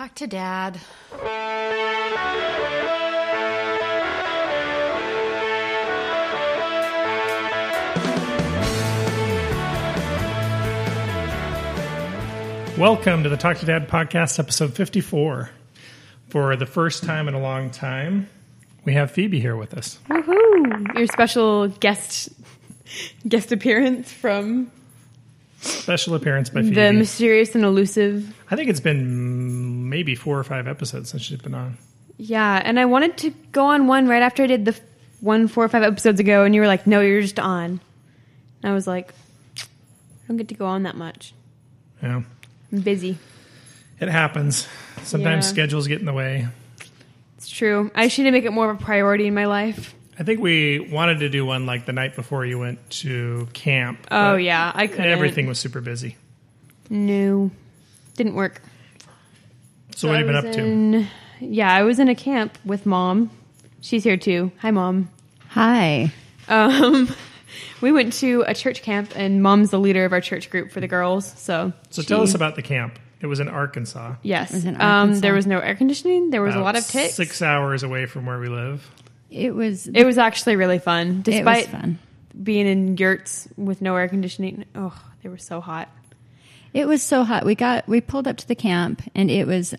Talk to Dad. Welcome to the Talk to Dad podcast, episode 54. For the first time in a long time, we have Phoebe here with us. Woohoo! Your special guest appearance from... Special appearance by Phoebe. The mysterious and elusive. I think it's been maybe 4 or 5 episodes since she's been on. Yeah, and I wanted to go on one right after I did the one 4 or 5 episodes ago, and you were like, no, you're just on. And I was like, I don't get to go on that much. Yeah. I'm busy. It happens. Sometimes schedules get in the way. It's true. I should make it more of a priority in my life. I think we wanted to do one like the night before you went to camp. Oh, yeah. I couldn't. Everything was super busy. No. Didn't work. So what have you been up to? Yeah, I was in a camp with Mom. She's here too. Hi, Mom. Hi. We went to a church camp, and Mom's the leader of our church group for the girls. So tell us about the camp. It was in Arkansas. Yes. It was in Arkansas. There was no air conditioning. There was About a lot of ticks. 6 hours away from where we live. It was actually really fun. Despite fun. being in yurts with no air conditioning. Oh, they were so hot. It was so hot. We pulled up to the camp, and it was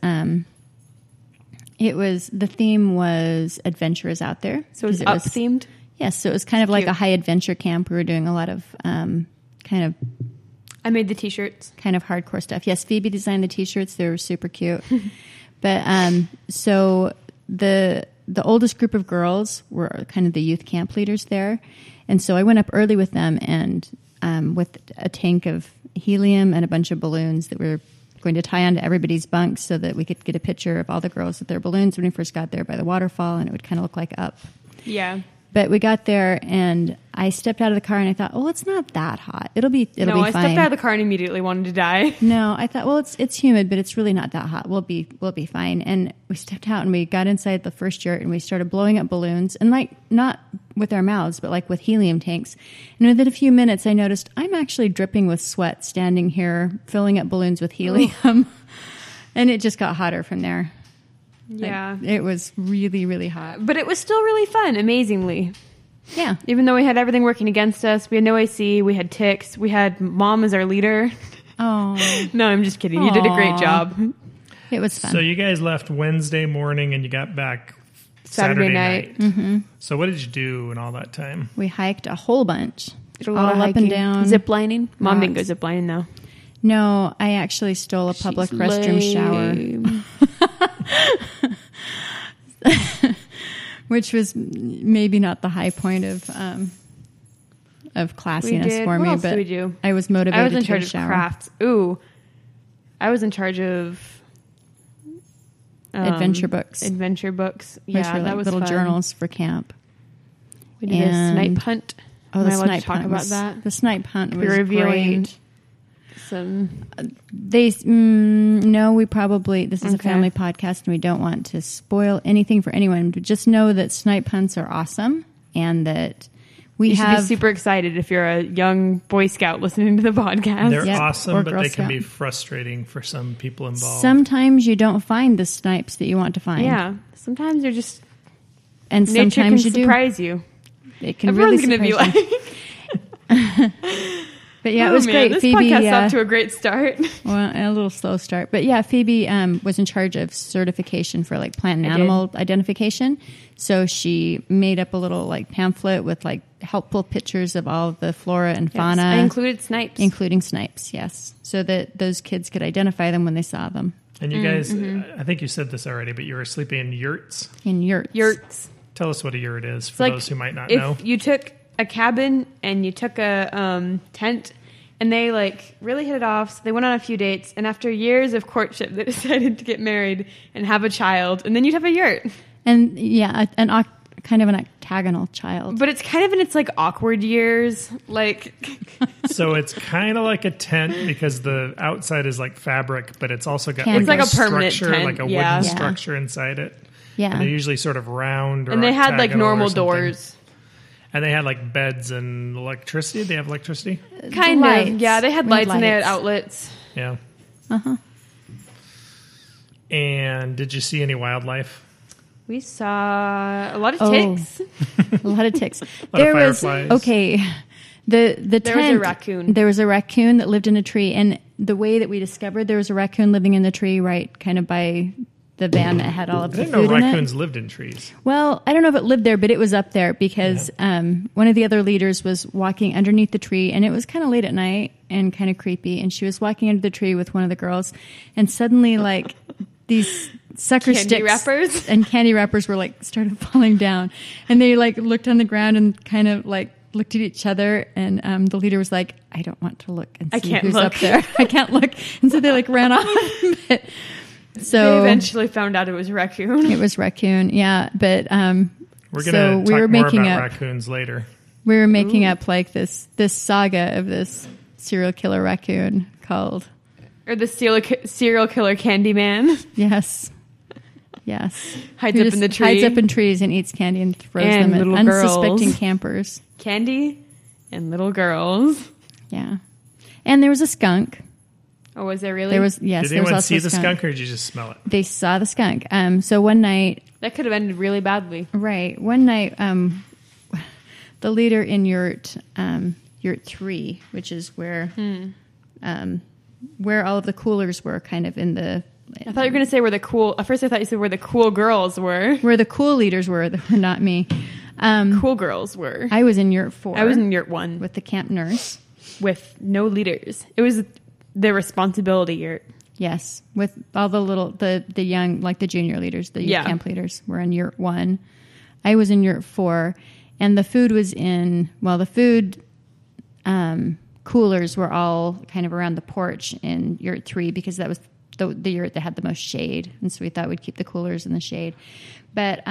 the theme was Adventure is Out There. So it was up-themed? Yes, so it was kind of like a high adventure camp. We were doing a lot of I made the T-shirts. Kind of hardcore stuff. Yes, Phoebe designed the T-shirts. They were super cute. But so the oldest group of girls were kind of the youth camp leaders there. And so I went up early with them and with a tank of helium and a bunch of balloons that we were going to tie onto everybody's bunks so that we could get a picture of all the girls with their balloons when we first got there by the waterfall, and it would kind of look like up. Yeah. But we got there, and I stepped out of the car, and I thought, oh, it's not that hot. It'll be fine. I stepped out of the car and immediately wanted to die. No, I thought, well, it's humid, but it's really not that hot. We'll be fine. And we stepped out, and we got inside the first yurt, and we started blowing up balloons, and like not with our mouths, but like with helium tanks. And within a few minutes, I noticed I'm actually dripping with sweat standing here filling up balloons with helium, and it just got hotter from there. Yeah. It was really, really hot. But it was still really fun, amazingly. Yeah. Even though we had everything working against us, we had no AC, we had ticks, we had Mom as our leader. Oh. No, I'm just kidding. You did a great job. It was fun. So you guys left Wednesday morning and you got back Saturday night. Mm-hmm. So what did you do in all that time? We hiked a whole bunch. Did a lot of up and down. Zip lining. Mom didn't go zip lining, though. No, I actually stole a public restroom shower. Which was maybe not the high point of classiness for me, but I was motivated. I was in charge of shower. crafts. Ooh, I was in charge of adventure books. Adventure books, which yeah, were that was little fun. journals for camp. We did a snipe hunt. Oh, the snipe talk hunt about was, that. The snipe hunt was revealing great. Some. No, we probably, this is a family podcast and we don't want to spoil anything for anyone, but just know that snipe hunts are awesome and that you should be super excited if you're a young Boy Scout listening to the podcast. They're awesome, but they can be frustrating for some people involved. Sometimes you don't find the snipes that you want to find. Yeah. Sometimes you're just, and nature sometimes can you surprise you. It can Everyone's really going to be like... But yeah, it was great. This Phoebe podcast's off to a great start. Well, a little slow start. But yeah, Phoebe was in charge of certification for like plant and animal identification. So she made up a little like pamphlet with like helpful pictures of all of the flora and fauna. I included snipes. Including snipes, yes. So that those kids could identify them when they saw them. And you guys, I think you said this already, but you were sleeping in yurts? In yurts. Yurts. Tell us what a yurt is for those who might not know. If you took a cabin and you took a tent and they like really hit it off. So they went on a few dates, and after years of courtship, they decided to get married and have a child, and then you'd have a yurt. And yeah, kind of an octagonal child. But it's kind of in its like awkward years, like. So it's kind of like a tent because the outside is like fabric, but it's also got it's like a permanent structure, tent, like a wooden structure inside it. Yeah, and they're usually sort of round. Or and they had like normal doors. And they had like beds and electricity. They have electricity? Kind lights. of. Yeah, they had lights and they had outlets. Yeah. Uh-huh. And did you see any wildlife? We saw a lot of ticks. A lot of ticks. A lot of fireflies. Okay. The There was tent, a raccoon. There was a raccoon that lived in a tree, and the way that we discovered there was a raccoon living in the tree, right, kind of by the van that had all of I the didn't know food in it. raccoons lived in trees. Well, I don't know if it lived there, but it was up there because one of the other leaders was walking underneath the tree, and it was kind of late at night and kind of creepy. And she was walking under the tree with one of the girls, and suddenly, like, these sucker Candy sticks wrappers? and candy wrappers were like started falling down, and they like looked on the ground and kind of like looked at each other, and the leader was like, "I don't want to look and see I can't who's look. up there. I can't look," and so they like ran off. But, They so eventually found out it was a raccoon. it was raccoon, yeah. But We're so going to we were talk more making about up raccoons later. we were making up like this saga of this serial killer raccoon called Or the serial killer Candyman. yes. Hides Who up just in the tree. hides up in trees and eats candy and throws And them at little unsuspecting girls. campers. Candy and little girls. Yeah, and there was a skunk. Oh, was there really? There was yes. Did there was anyone also see a the skunk, or did you just smell it? They saw the skunk. So one night, That could have ended really badly. right? One night, the leader in yurt 3, which is where all of the coolers were, kind of in the. I thought you were going to say where the cool. At first, I thought you said where the cool girls were. Where the cool leaders were, that were not me. Cool girls were. I was in yurt 4. I was in yurt 1 with the camp nurse. with no leaders. It was the responsibility yurt. Yes, with all the young, like the junior leaders, the youth camp leaders were in yurt 1. I was in yurt 4, and the food was in. Well, the food coolers were all kind of around the porch in yurt 3 because that was the yurt that had the most shade, and so we thought we'd keep the coolers in the shade. But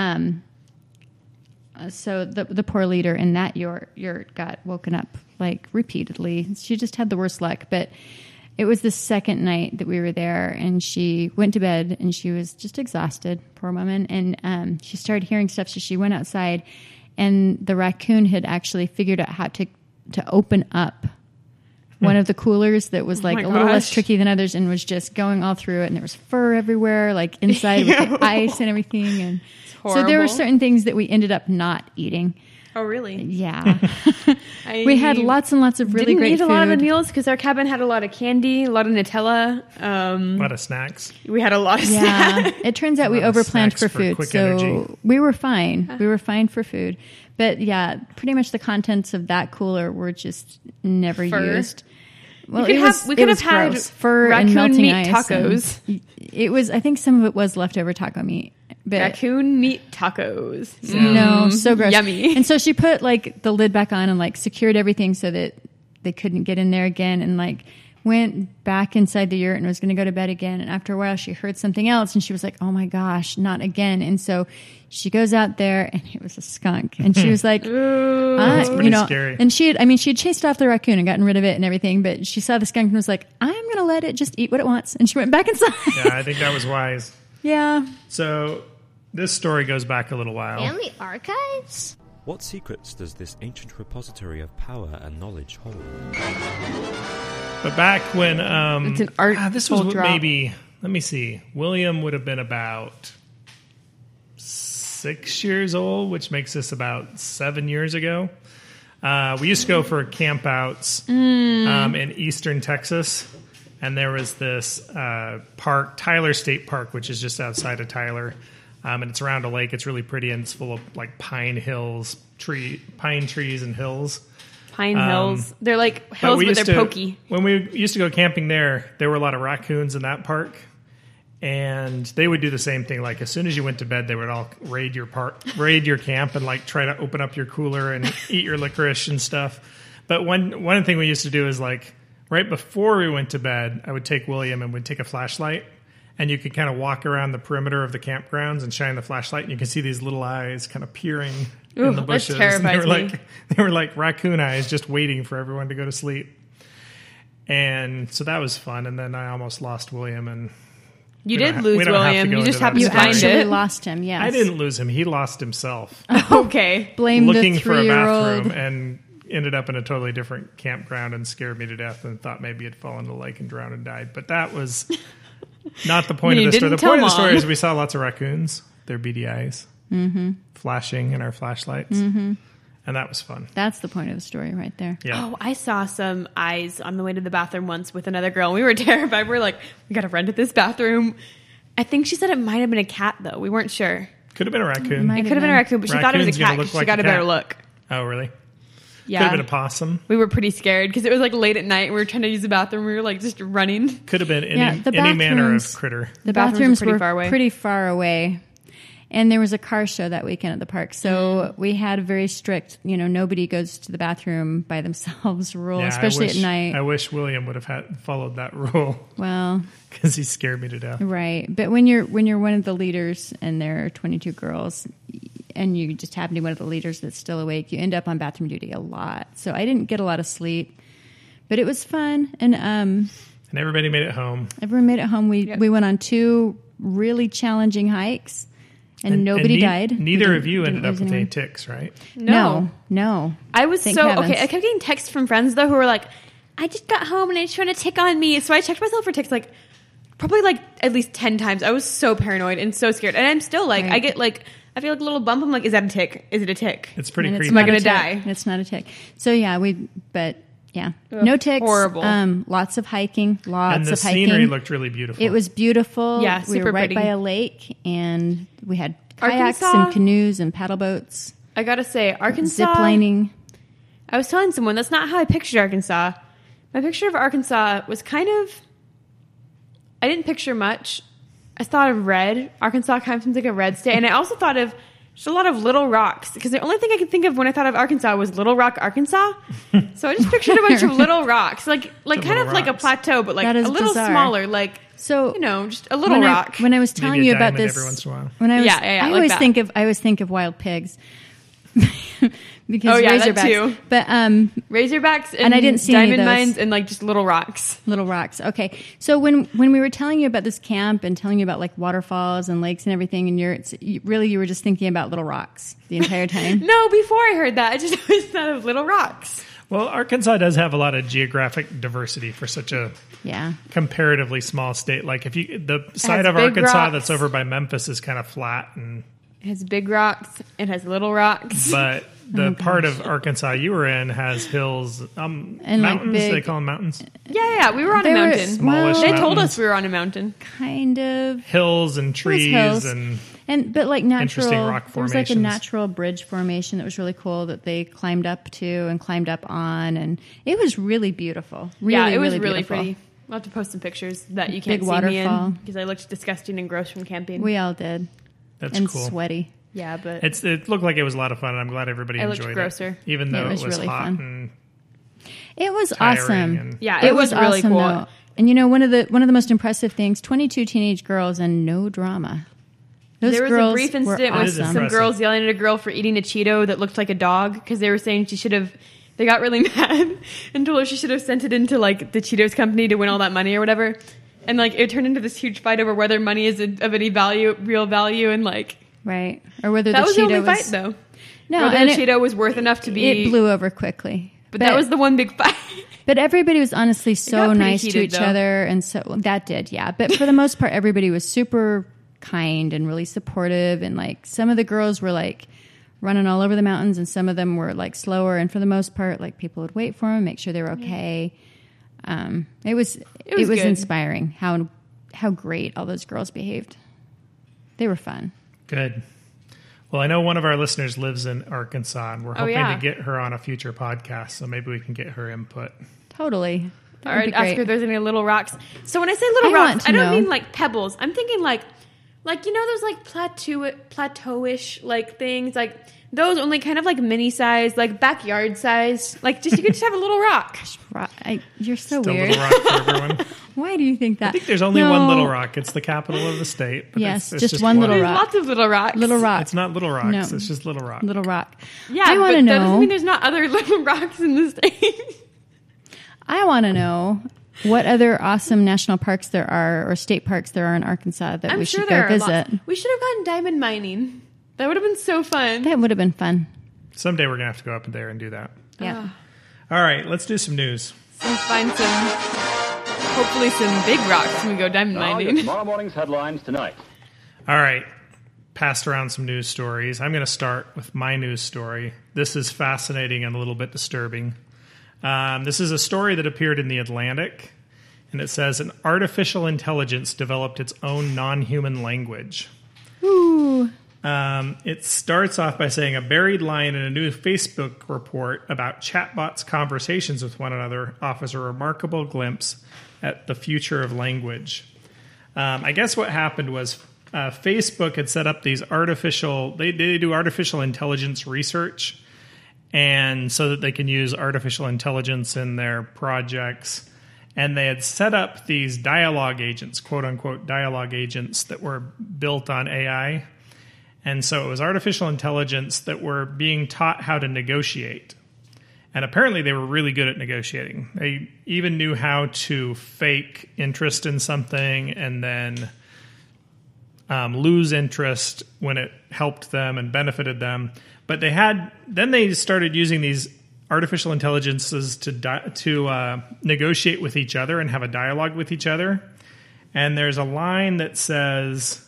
so the poor leader in that yurt got woken up like repeatedly. She just had the worst luck. But it was the second night that we were there, and she went to bed, and she was just exhausted, poor woman. And she started hearing stuff, so she went outside, and the raccoon had actually figured out how to open up one of the coolers that was like my a little less gosh. tricky than others, and was just going all through it, and there was fur everywhere, like inside with the ice and everything. And so there were horrible. certain things that we ended up not eating. Oh, really? Yeah. We had lots and lots of really didn't great eat a food. lot of the meals because our cabin had a lot of candy, a lot of Nutella. A lot of snacks. We had a lot of Yeah. snacks. It turns out we lot of overplanned snacks for for food, quick so energy. we were fine. We were fine for food. But yeah, pretty much the contents of that cooler were just never Fur. used. Well, We could have had gross. Fur and raccoon melting meat ice tacos. and- it was. I think some of it was leftover taco meat. But Raccoon meat tacos. no, so gross. Yummy. And so she put like the lid back on and like secured everything so that they couldn't get in there again, and like went back inside the yurt and was going to go to bed again. And after a while, she heard something else, and she was like, "Oh my gosh, not again!" And so she goes out there, and it was a skunk, and she was like, That's pretty scary. And she had chased off the raccoon and gotten rid of it and everything, but she saw the skunk and was like, "I'm going to let it just eat what it wants," and she went back inside. Yeah, I think that was wise. Yeah. So this story goes back a little while. Family archives? What secrets does this ancient repository of power and knowledge hold? But back when It's an art this was full drop. maybe, let me see, William would have been about 6 years old, which makes this about 7 years ago. We used to go for campouts in eastern Texas, and there was this park, Tyler State Park, which is just outside of Tyler, and it's around a lake. It's really pretty, and it's full of like pine trees and hills. Pine Hills. They're like But hills, we but used they're to- pokey. When we used to go camping there were a lot of raccoons in that park. And they would do the same thing. Like as soon as you went to bed, they would all raid your camp and like try to open up your cooler and eat your licorice and stuff. But one thing we used to do is like right before we went to bed, I would take William and would take a flashlight, and you could kind of walk around the perimeter of the campgrounds and shine the flashlight, and you can see these little eyes kind of peering Ooh, in the that bushes. And terrifies me. they were like raccoon eyes, just waiting for everyone to go to sleep. And so that was fun. And then I almost lost William, and You we did don't- lose we don't have to William. go You into just that happened You to find actually it. lost him, yes. I didn't lose him. He lost himself Okay. blame looking the for a 3-year-old. bathroom and ended up in a totally different campground and scared me to death and thought maybe he'd fallen in the lake and drowned and died. But that was Not the point You of the story. The didn't tell point of the story Mom. is we saw lots of raccoons, their beady eyes, flashing in our flashlights. And that was fun. That's the point of the story right there. Yeah. Oh, I saw some eyes on the way to the bathroom once with another girl. And we were terrified. We were like, we got to run to this bathroom. I think she said it might have been a cat, though. We weren't sure. Could have been a raccoon. Might It could have been a raccoon, but she thought it was a Raccoon's gonna cat. look 'Cause she like got a a better cat. look. Oh, really? Yeah. Could have been a possum. We were pretty scared because it was like late at night. And we were trying to use the bathroom. We were like just running. Could have been any, Yeah, the any manner of bathrooms- critter. The bathrooms bathrooms were pretty were far away. pretty far away. And there was a car show that weekend at the park. So we had a very strict, nobody goes to the bathroom by themselves rule, Yeah, especially I wish, at night. I wish William would have followed that rule Well, because he scared me to death. right. But when you're one of the leaders and there are 22 girls and you just happen to be one of the leaders that's still awake, you end up on bathroom duty a lot. So I didn't get a lot of sleep, but it was fun. And And everybody made it home. everyone made it home. We Yep. we went on 2 really challenging hikes and nobody died. Neither We of you didn't ended up lose with any anyone. ticks, right? No. I was Thank so heavens. okay. I kept getting texts from friends though who were like, "I just got home and I just trying to tick on me." So I checked myself for ticks probably at least 10 times. I was so paranoid and so scared, and I'm still Right. I get I feel like a little bump. I'm like, "Is that a tick? Is it a tick?" It's pretty And creepy. Am I not a gonna tick. die? It's not a tick. So yeah, Ugh, no ticks. horrible. Lots of hiking. Lots And the of hiking. scenery looked really beautiful. It was beautiful. Yeah, we were super right pretty. by a lake, and we had kayaks Arkansas- and canoes and paddle boats, I gotta say, Arkansas. zip lining. I was telling someone that's not how I pictured Arkansas. My picture of Arkansas was kind of. I didn't picture much. I thought of red. Arkansas kind of seems like a red state, and I also thought of just a lot of little rocks because the only thing I could think of when I thought of Arkansas was Little Rock, Arkansas. So I just pictured a bunch of little rocks, like kind little of like a rocks. plateau, but like That a is little bizarre. smaller, like So just a little rock. when I was telling Maybe a you about diamond this, every once in a while. when I was, Yeah, yeah, I like always that. think of wild pigs because Oh, yeah, that razorbacks. too. But Razorbacks and I didn't see any of diamond those. mines and like just little rocks. little rocks. Okay, so when we were telling you about this camp and telling you about like waterfalls and lakes and everything, and you were just thinking about little rocks the entire time. No, before I heard that, I just always thought of little rocks. Well, Arkansas does have a lot of geographic diversity for such a Yeah. comparatively small state. Like the side has of big Arkansas rocks. that's over by Memphis is kind of flat, It has big rocks. It has little rocks. but the part of Arkansas you were in has hills, And, like, mountains. big- They call them mountains. Yeah, we were on a They were mountain. Smallish They told mountains. us we were on a mountain. Kind of. Hills and trees hills. and But like natural, Interesting rock there was like a formations. natural bridge formation that was really cool that they climbed up to and climbed up on, and it was really beautiful. Really, yeah, it was really really beautiful. pretty. I'll have to post some pictures that you can't Big see me waterfall. in because I looked disgusting and gross from camping. We all did, that's and cool. sweaty. yeah, but It looked like it was a lot of fun, and I'm glad everybody I looked enjoyed grosser. it, even though It it was was really hot fun. and It was tiring awesome. and- yeah, it was really awesome, cool. though. And one of the most impressive things: 22 teenage girls and no drama. Those There was girls a brief were incident with awesome. some Impressive. girls yelling at a girl for eating a Cheeto that looked like a dog because they were saying she should have. They got really mad and told her she should have sent it into like the Cheetos company to win all that money or whatever. And like it turned into this huge fight over whether money is of any value, real value, and like right, or whether that the was the Cheeto only was fight though. no, Whether and the Cheeto was worth enough to be. it blew over quickly. but that was the one big fight. But everybody was honestly got so pretty nice to heated, each though. other, and so that did, yeah. But for the most part, everybody was super kind and really supportive. And like some of the girls were like running all over the mountains, and some of them were like slower. And for the most part, like people would wait for them, make sure they were okay. It was good. inspiring how great all those girls behaved. They were fun. good. Well, I know one of our listeners lives in Arkansas, and we're hoping yeah. to get her on a future podcast, so maybe we can get her input. Totally. That Or would be ask great. her if there's any little rocks. So when I say little I want rocks, to I don't know. mean like pebbles. I'm thinking like those like plateauish like things, like those only kind of like mini size, like backyard size. Like you could just have a little rock. You're so Still weird. Little Rock for everyone. Why do you think that? I think there's only No. one Little Rock. It's the capital of the state. But Yes, it's just one Little There's Rock. lots of little rocks. Little Rock. It's not Little Rocks. No. It's just Little Rock. Little Rock. Yeah, I want but to that doesn't know. mean there's not other little rocks in the state. I want to know what other awesome national parks there are or state parks there are in Arkansas that I'm we sure should there go are visit. lots. We should have gone diamond mining. That would have been so fun. That would have been fun. Someday we're going to have to go up there and do that. Yeah. All right, let's do some news. Let's find some hopefully some big rocks when we go diamond Now, your mining. tomorrow morning's headlines tonight. All right. Passed around some news stories. I'm going to start with my news story. This is fascinating and a little bit disturbing. This is a story that appeared in The Atlantic, and it says an artificial intelligence developed its own non-human language. Ooh. It starts off by saying a buried line in a new Facebook report about chatbots' conversations with one another offers a remarkable glimpse at the future of language. I guess what happened was Facebook had set up these they do artificial intelligence research, and so that they can use artificial intelligence in their projects. And they had set up these dialogue agents, quote unquote dialogue agents, that were built on AI. And so it was artificial intelligence that were being taught how to negotiate. And apparently they were really good at negotiating. They even knew how to fake interest in something and then lose interest when it helped them and benefited them. But then they started using these artificial intelligences to negotiate with each other and have a dialogue with each other. And there's a line that says,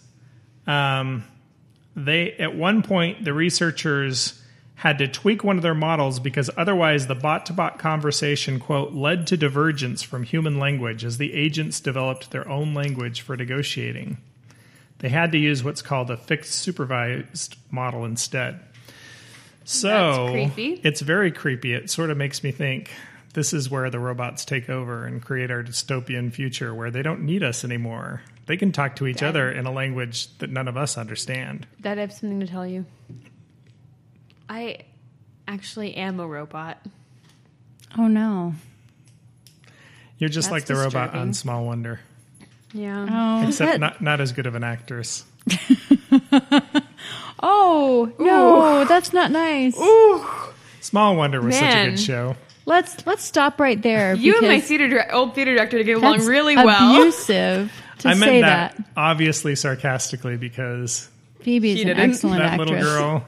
at one point, the researchers had to tweak one of their models because otherwise the bot-to-bot conversation, quote, led to divergence from human language as the agents developed their own language for negotiating. They had to use what's called a fixed supervised model instead. So That's creepy. It's very creepy. It sort of makes me think this is where the robots take over and create our dystopian future where they don't need us anymore. They can talk to each other in a language that none of us understand. Dad, I have something to tell you. I actually am a robot. Oh, no. You're just That's like the robot disturbing. on Small Wonder, Yeah. Oh, except not as good of an actress. Oh, no, that's not nice. Small Wonder was such a Man. good show. Let's stop right there. You and my because old theater director get along that's really well. abusive to I say meant that that. obviously sarcastically because Phoebe's She an didn't. excellent that actress. little girl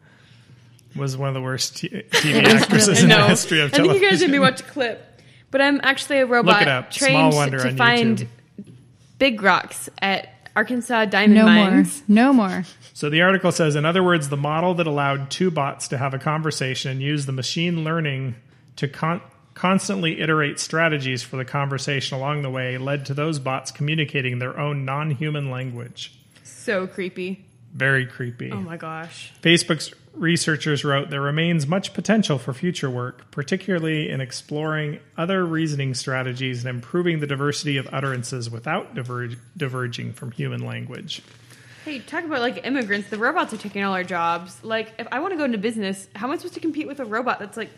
was one of the worst TV actresses in the No. history of I think television. you guys made me watch a clip. But I'm actually a robot Look it up. trained Small Wonder to on find YouTube. big rocks at Arkansas diamond No mines. more. No more. So the article says, in other words, the model that allowed two bots to have a conversation and use the machine learning to constantly iterate strategies for the conversation along the way led to those bots communicating their own non-human language. So creepy. Very creepy. Oh my gosh. Facebook's researchers wrote, there remains much potential for future work, particularly in exploring other reasoning strategies and improving the diversity of utterances without diverging from human language. Hey, talk about like immigrants. The robots are taking all our jobs. Like, if I want to go into business, how am I supposed to compete with a robot that's like,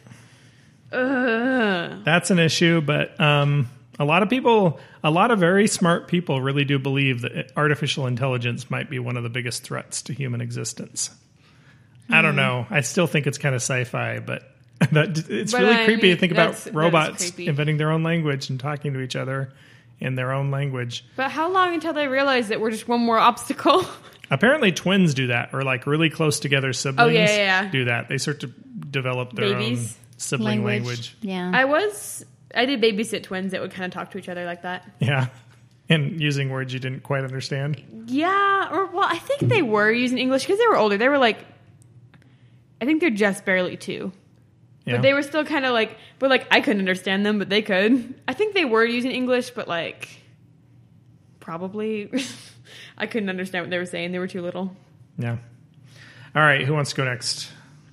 ugh. That's an issue, but a lot of very smart people really do believe that artificial intelligence might be one of the biggest threats to human existence. I don't know. I still think it's kind of sci-fi, but it's But really I creepy mean, to think that's about robots creepy. inventing their own language and talking to each other in their own language. But how long until they realize that we're just one more obstacle? Apparently twins do that, or like really close together siblings yeah. do that. They start to develop their Babies. own sibling language. Yeah. I did babysit twins that would kind of talk to each other like that. Yeah. And using words you didn't quite understand. Yeah, I think they were using English because they were older. They were like, I think they're just barely 2. Yeah. But they were still kind of like, I couldn't understand them, but they could. I think they were using English, but like, probably, I couldn't understand what they were saying. They were too little. Yeah. All right. Who wants to go next?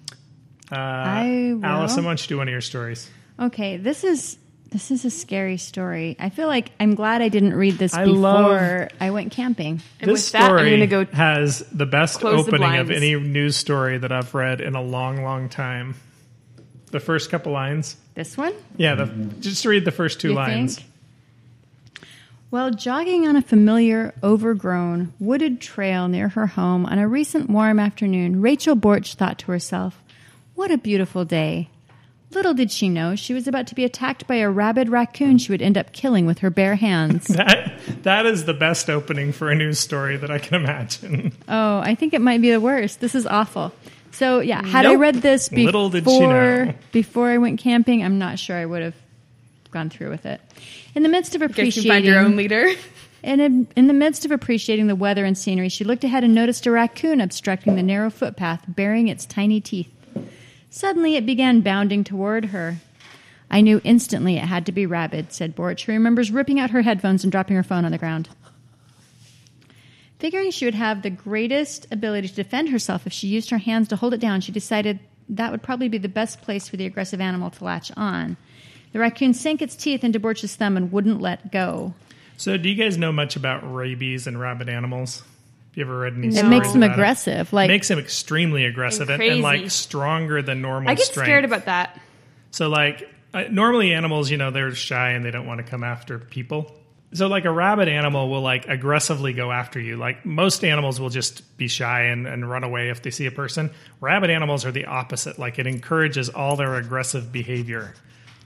I will. Allison, why don't you do one of your stories? Okay, this is a scary story. I feel like I'm glad I didn't read this I before love- I went camping. And This with that, I'm story going to go. has the best close the opening of blinds. any news story that I've read in a long, long time. The first couple lines. This one? Yeah, just read the first 2 You lines. think? While jogging on a familiar, overgrown, wooded trail near her home on a recent warm afternoon, Rachel Borch thought to herself, "What a beautiful day." Little did she know she was about to be attacked by a rabid raccoon she would end up killing with her bare hands. That is the best opening for a news story that I can imagine. Oh, I think it might be the worst. This is awful. So, yeah, had I Nope. read this Little did she know. before I went camping, I'm not sure I would have gone through with it. In the midst of You guys can appreciating, find your own leader. in the midst of appreciating the weather and scenery, she looked ahead and noticed a raccoon obstructing the narrow footpath, baring its tiny teeth. Suddenly, it began bounding toward her. I knew instantly it had to be Rabid, said Borch, who remembers ripping out her headphones and dropping her phone on the ground. Figuring she would have the greatest ability to defend herself if she used her hands to hold it down, she decided that would probably be the best place for the aggressive animal to latch on. The raccoon sank its teeth into Borch's thumb and wouldn't let go. So, do you guys know much about rabies and rabid animals? Have you ever read any It stories makes them about aggressive. It Like makes them extremely aggressive And and crazy. like stronger than normal I get strength. scared about that. So, like, normally animals, they're shy and they don't want to come after people. So, like, a rabid animal will, like, aggressively go after you. Like, most animals will just be shy and run away if they see a person. Rabid animals are the opposite. Like, it encourages all their aggressive behavior.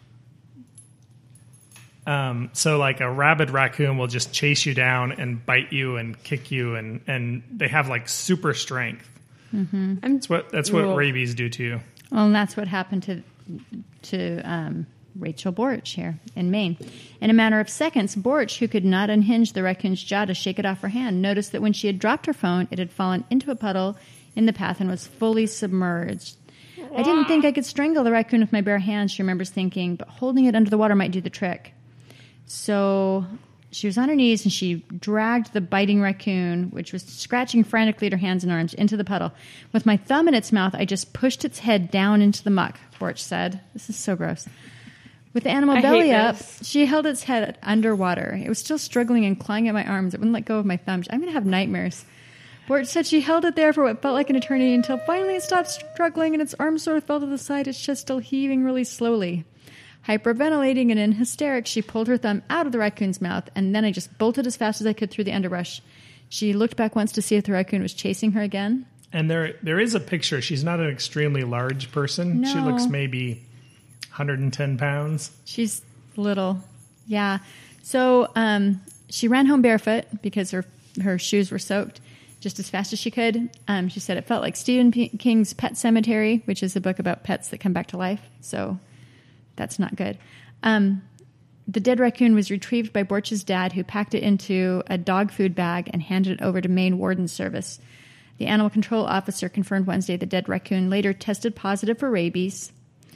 So, like, a rabid raccoon will just chase you down and bite you and kick you, and they have, like, super strength. That's what Well- rabies do to you. Well, and that's what happened to Rachel Borch here in Maine. In a matter of seconds, Borch, who could not unhinge the raccoon's jaw to shake it off her hand, noticed that when she had dropped her phone, it had fallen into a puddle in the path and was fully submerged. I didn't think I could strangle the raccoon with my bare hands, she remembers thinking, but holding it under the water might do the trick. So she was on her knees and she dragged the biting raccoon, which was scratching frantically at her hands and arms, into the puddle. With my thumb in its mouth, I just pushed its head down into the muck, Borch said. This is so gross. With the animal I belly hate up, this. she held its head underwater. It was still struggling and clawing at my arms. It wouldn't let go of my thumbs. I'm going to have nightmares. Borch said she held it there for what felt like an eternity until finally it stopped struggling and its arms sort of fell to the side, its chest still heaving really slowly. Hyperventilating and in hysterics, she pulled her thumb out of the raccoon's mouth, and then I just bolted as fast as I could through the underbrush. She looked back once to see if the raccoon was chasing her again. And there is a picture. She's not an extremely large person. She No. looks maybe 110 pounds. She's little. Yeah. So she ran home barefoot because her shoes were soaked just as fast as she could. She said it felt like Stephen King's Pet Sematary, which is a book about pets that come back to life. So that's not good. The dead raccoon was retrieved by Borch's dad, who packed it into a dog food bag and handed it over to Maine Warden Service. The animal control officer confirmed Wednesday the dead raccoon later tested positive for rabies.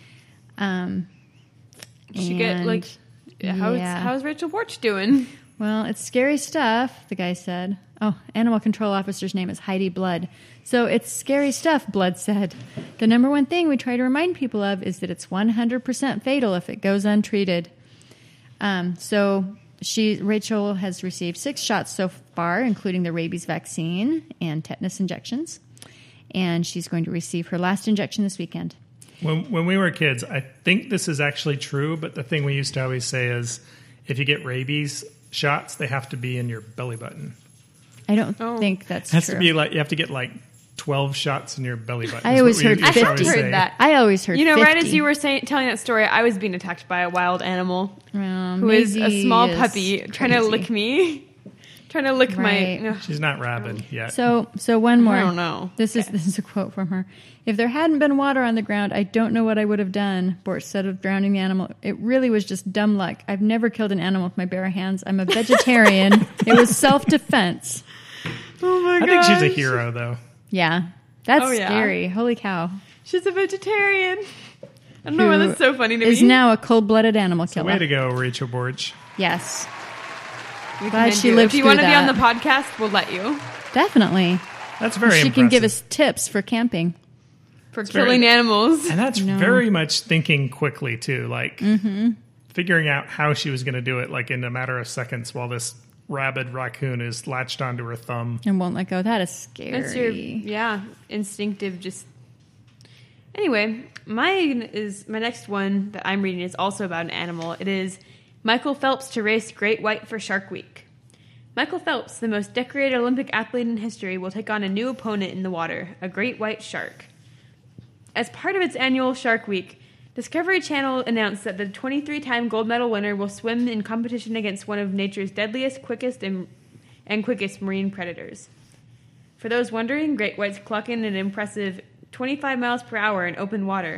She get like, how's Rachel Borch doing? Well, it's scary stuff, the guy said. Oh, animal control officer's name is Heidi Blood. So it's scary stuff, Blood said. The number one thing we try to remind people of is that it's 100% fatal if it goes untreated. Rachel has received 6 shots so far, including the rabies vaccine and tetanus injections. And she's going to receive her last injection this weekend. When we were kids, I think this is actually true, but the thing we used to always say is if you get rabies shots, they have to be in your belly button. I don't think that's It has true. to be like, you have to get like 12 shots in your belly button. I is always what we heard used to 50. always I say. heard that. I always heard 50. Right as you were telling that story, I was being attacked by a wild animal who is a Maisie small is puppy trying to crazy. lick me. Trying to lick Right. my... She's not rabid yet. So one more. I don't know. This is a quote from her. If there hadn't been water on the ground, I don't know what I would have done, Borch said of drowning the animal. It really was just dumb luck. I've never killed an animal with my bare hands. I'm a vegetarian. It was self-defense. Oh my I god. think she's a hero, though. Yeah. That's Oh, yeah. scary. Holy cow. She's a vegetarian. I don't know why Who that's so funny to is me. now a cold-blooded animal killer. Way to go, Rachel Borch. Yes. We glad can she do it. lived If you through want to be on the that. podcast, we'll let you. Definitely. That's very She impressive. can give us tips for camping. For very- killing animals. And that's No. very much thinking quickly, too. Like, figuring out how she was going to do it, like, in a matter of seconds while this rabid raccoon is latched onto her thumb. And won't let go. That is scary. That's your, instinctive just... Anyway, my next one that I'm reading is also about an animal. It is Michael Phelps to race Great White for Shark Week. Michael Phelps, the most decorated Olympic athlete in history, will take on a new opponent in the water, a great white shark. As part of its annual Shark Week, Discovery Channel announced that the 23-time gold medal winner will swim in competition against one of nature's deadliest, quickest marine predators. For those wondering, great whites clock in an impressive 25 miles per hour in open water,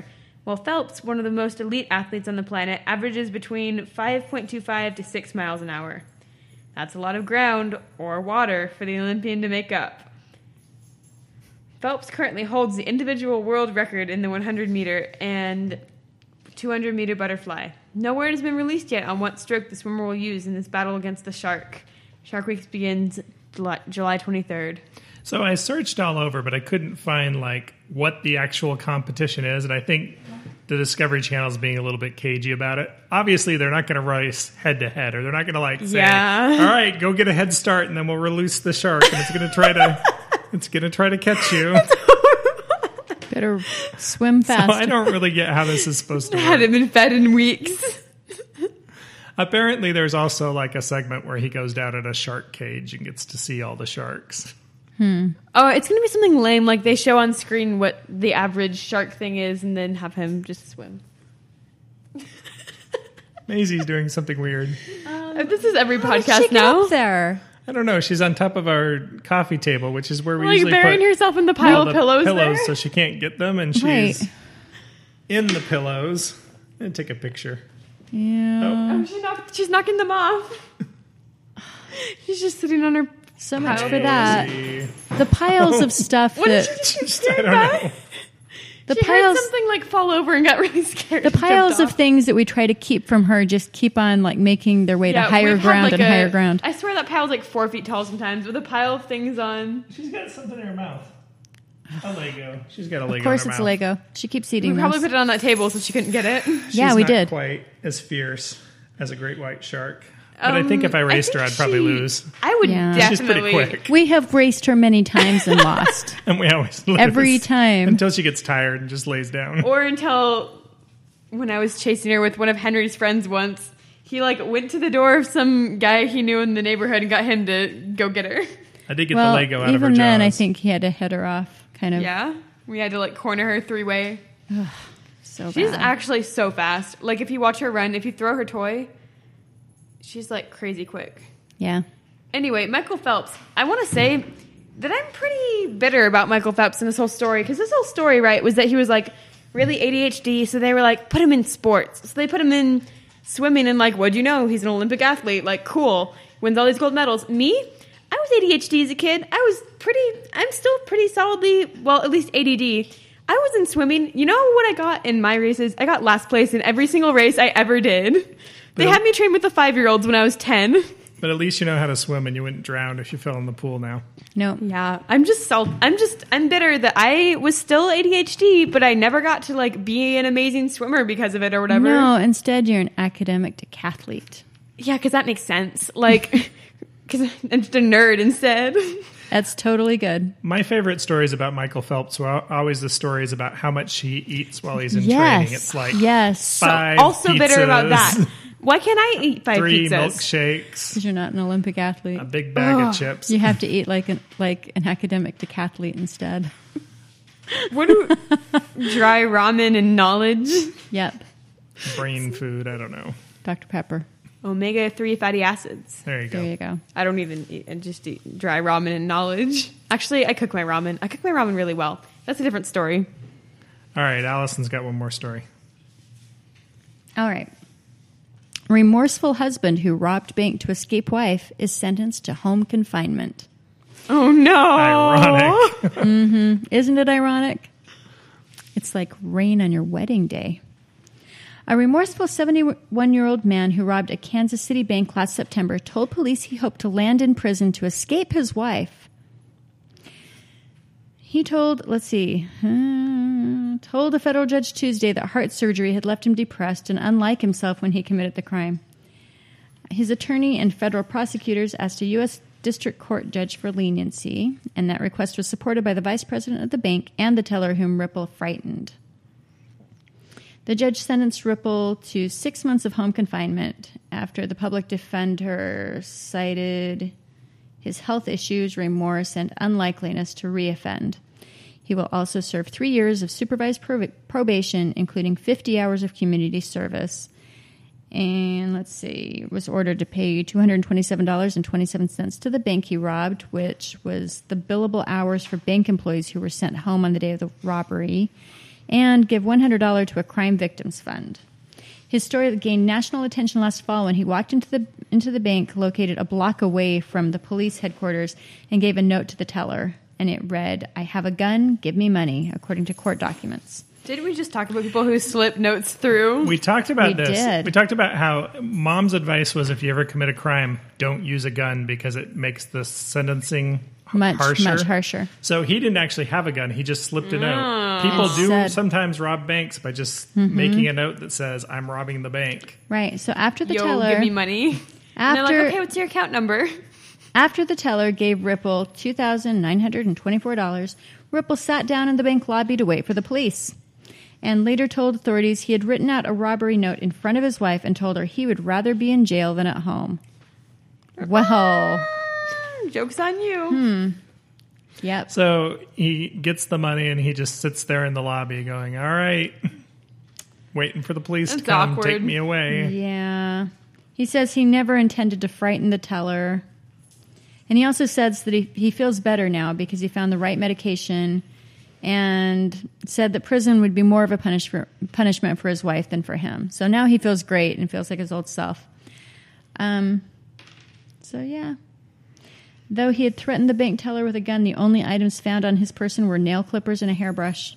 while Phelps, one of the most elite athletes on the planet, averages between 5.25 to 6 miles an hour. That's a lot of ground or water for the Olympian to make up. Phelps currently holds the individual world record in the 100-meter and 200-meter butterfly. No word has been released yet on what stroke the swimmer will use in this battle against the shark. Shark Week begins July 23rd. So I searched all over, but I couldn't find like what the actual competition is, and I think the Discovery Channel is being a little bit cagey about it. Obviously, they're not going to race head to head, or they're not going to like say, "All right, go get a head start, and then we'll release the shark, and it's going to try to catch you." Better swim fast. So I don't really get how this is supposed to work. Hadn't been fed in weeks. Apparently, there's also like a segment where he goes down in a shark cage and gets to see all the sharks. Oh, it's going to be something lame, like they show on screen what the average shark thing is and then have him just swim. Maisie's doing something weird. This is every How did she podcast get now. up there. I don't know. She's on top of our coffee table, which is where we Like usually burying put herself in the all pile the of pillows there? so she can't get them, and she's Right. in the pillows. I'm going to take a picture. Yeah. Oh, she's knocking them off. She's just sitting on her... So much Pile for of that. Mazie. The piles of stuff What did that she do? I don't know. the She heard piles something like fall over and got really scared. the and piles jumped of off. things that we try to keep from her just keep on like making their way to higher we've had, ground like, and higher ground. I swear that pile's like 4 feet tall sometimes with a pile of things on. She's got something in her mouth. A Lego. She's got a Lego Of course in her it's mouth. Lego. She keeps We eating probably those. put it on that table so she couldn't get it. Yeah, She's we not did. quite as fierce as a great white shark. But I think if I raced her, think I'd probably lose. I would Yeah. She's definitely. pretty quick. We have raced her many times and lost. And we always lose. Every time. Until she gets tired and just lays down. Or until when I was chasing her with one of Henry's friends once, he like went to the door of some guy he knew in the neighborhood and got him to go get her. I did get Well, the Lego out of her even jaws. then, I think he had to head her off. Kind of. Yeah, we had to like corner her 3-way. So She's bad. actually so fast. Like if you watch her run, if you throw her toy, she's like crazy quick. Yeah. Anyway, Michael Phelps. I want to say that I'm pretty bitter about Michael Phelps and this whole story because this whole story, right, was that he was like really ADHD. So they were like, put him in sports. So they put him in swimming and like, what'd you know? He's an Olympic athlete. Like, cool. Wins all these gold medals. Me, I was ADHD as a kid. I'm still pretty solidly, well, at least ADD. I was in swimming. You know what I got in my races? I got last place in every single race I ever did. They had me train with the 5-year-olds when I was 10. But at least you know how to swim and you wouldn't drown if you fell in the pool now. No. Yeah, I'm bitter that I was still ADHD, but I never got to like be an amazing swimmer because of it or whatever. No, instead you're an academic decathlete. Yeah, because that makes sense. Like, because I'm just a nerd instead. That's totally good. My favorite stories about Michael Phelps were always the stories about how much he eats while he's in Yes. training. It's like Yes. 5 Also bitter about pizzas, that. Why can't I eat 5 3 pizzas? milkshakes, Because you're not an Olympic athlete. a big bag of chips. You have to eat like an academic decathlete instead. What do dry ramen and knowledge? Yep. Brain food, I don't know. Dr. Pepper. Omega-3 fatty acids. There you go. There you go. I don't even eat, I just eat dry ramen and knowledge. Actually, I cook my ramen. I cook my ramen really well. That's a different story. All right, Allison's got one more story. All right. Remorseful husband who robbed bank to escape wife is sentenced to home confinement. Oh no! Ironic. Isn't it ironic? It's like rain on your wedding day. A remorseful 71-year-old man who robbed a Kansas City bank last September told police he hoped to land in prison to escape his wife. He told a federal judge Tuesday that heart surgery had left him depressed and unlike himself when he committed the crime. His attorney and federal prosecutors asked a U.S. District Court judge for leniency, and that request was supported by the vice president of the bank and the teller whom Ripple frightened. The judge sentenced Ripple to 6 months of home confinement after the public defender cited his health issues, remorse, and unlikeliness to reoffend. He will also serve 3 years of supervised probation, including 50 hours of community service. And was ordered to pay $227.27 to the bank he robbed, which was the billable hours for bank employees who were sent home on the day of the robbery, and give $100 to a crime victims fund. His story gained national attention last fall when he walked into the bank located a block away from the police headquarters and gave a note to the teller. And it read, "I have a gun, give me money," according to court documents. Didn't we just talk about people who slip notes through? We talked about We this. did. We talked about how Mom's advice was if you ever commit a crime, don't use a gun because it makes the sentencing Much harsher. harsher. So he didn't actually have a gun. He just slipped a note. People And do said- sometimes rob banks by just making a note that says, "I'm robbing the bank." Right. So after the Yo, teller... give me money. And they're After, like, okay, what's your account number? after the teller gave Ripple $2,924, Ripple sat down in the bank lobby to wait for the police, and later told authorities he had written out a robbery note in front of his wife and told her he would rather be in jail than at home. Wow. Joke's on you. Yep. So he gets the money and he just sits there in the lobby going, "All right, waiting for the police to That's come awkward. take me away." Yeah. He says he never intended to frighten the teller. And he also says that he feels better now because he found the right medication, and said that prison would be more of a punishment for his wife than for him. So now he feels great and feels like his old self. So, yeah. Though he had threatened the bank teller with a gun, the only items found on his person were nail clippers and a hairbrush.